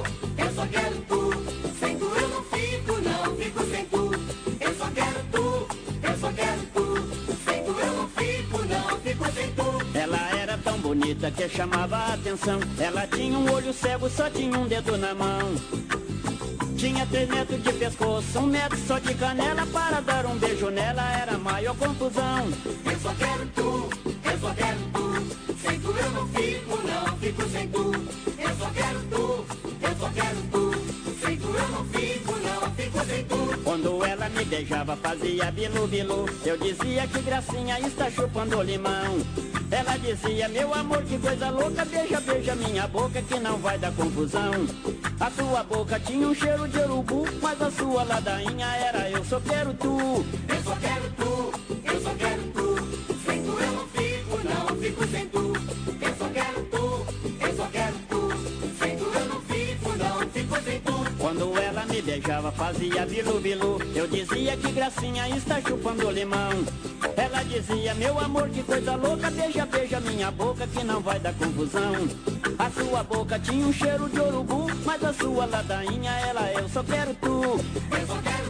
Bonita que chamava a atenção. Ela tinha um olho cego, só tinha um dedo na mão. Tinha três metros de pescoço, um metro só de canela. Para dar um beijo nela era a maior confusão. Eu só quero tu, eu só quero tu. Sem tu eu não fico, não fico sem tu. Eu só quero tu, eu só quero tu. Sem tu eu não fico, não fico sem tu. Quando ela me beijava fazia bilu bilu. Eu dizia que gracinha está chupando limão. Ela dizia, meu amor, que coisa louca, beija, beija minha boca que não vai dar confusão. A tua boca tinha um cheiro de urubu, mas a sua ladainha era eu só quero tu. Eu só quero tu, eu só quero tu. Sem tu eu não fico, não fico sem tu. Eu só quero tu, eu só quero tu. Sem tu eu não fico, não fico sem tu. Quando ela me beijava fazia bilu bilu. Eu dizia que gracinha está chupando limão. Ela dizia, meu amor, que coisa louca, beija, beija minha boca que não vai dar confusão. A sua boca tinha um cheiro de urubu, mas a sua ladainha era eu só quero tu. Eu só quero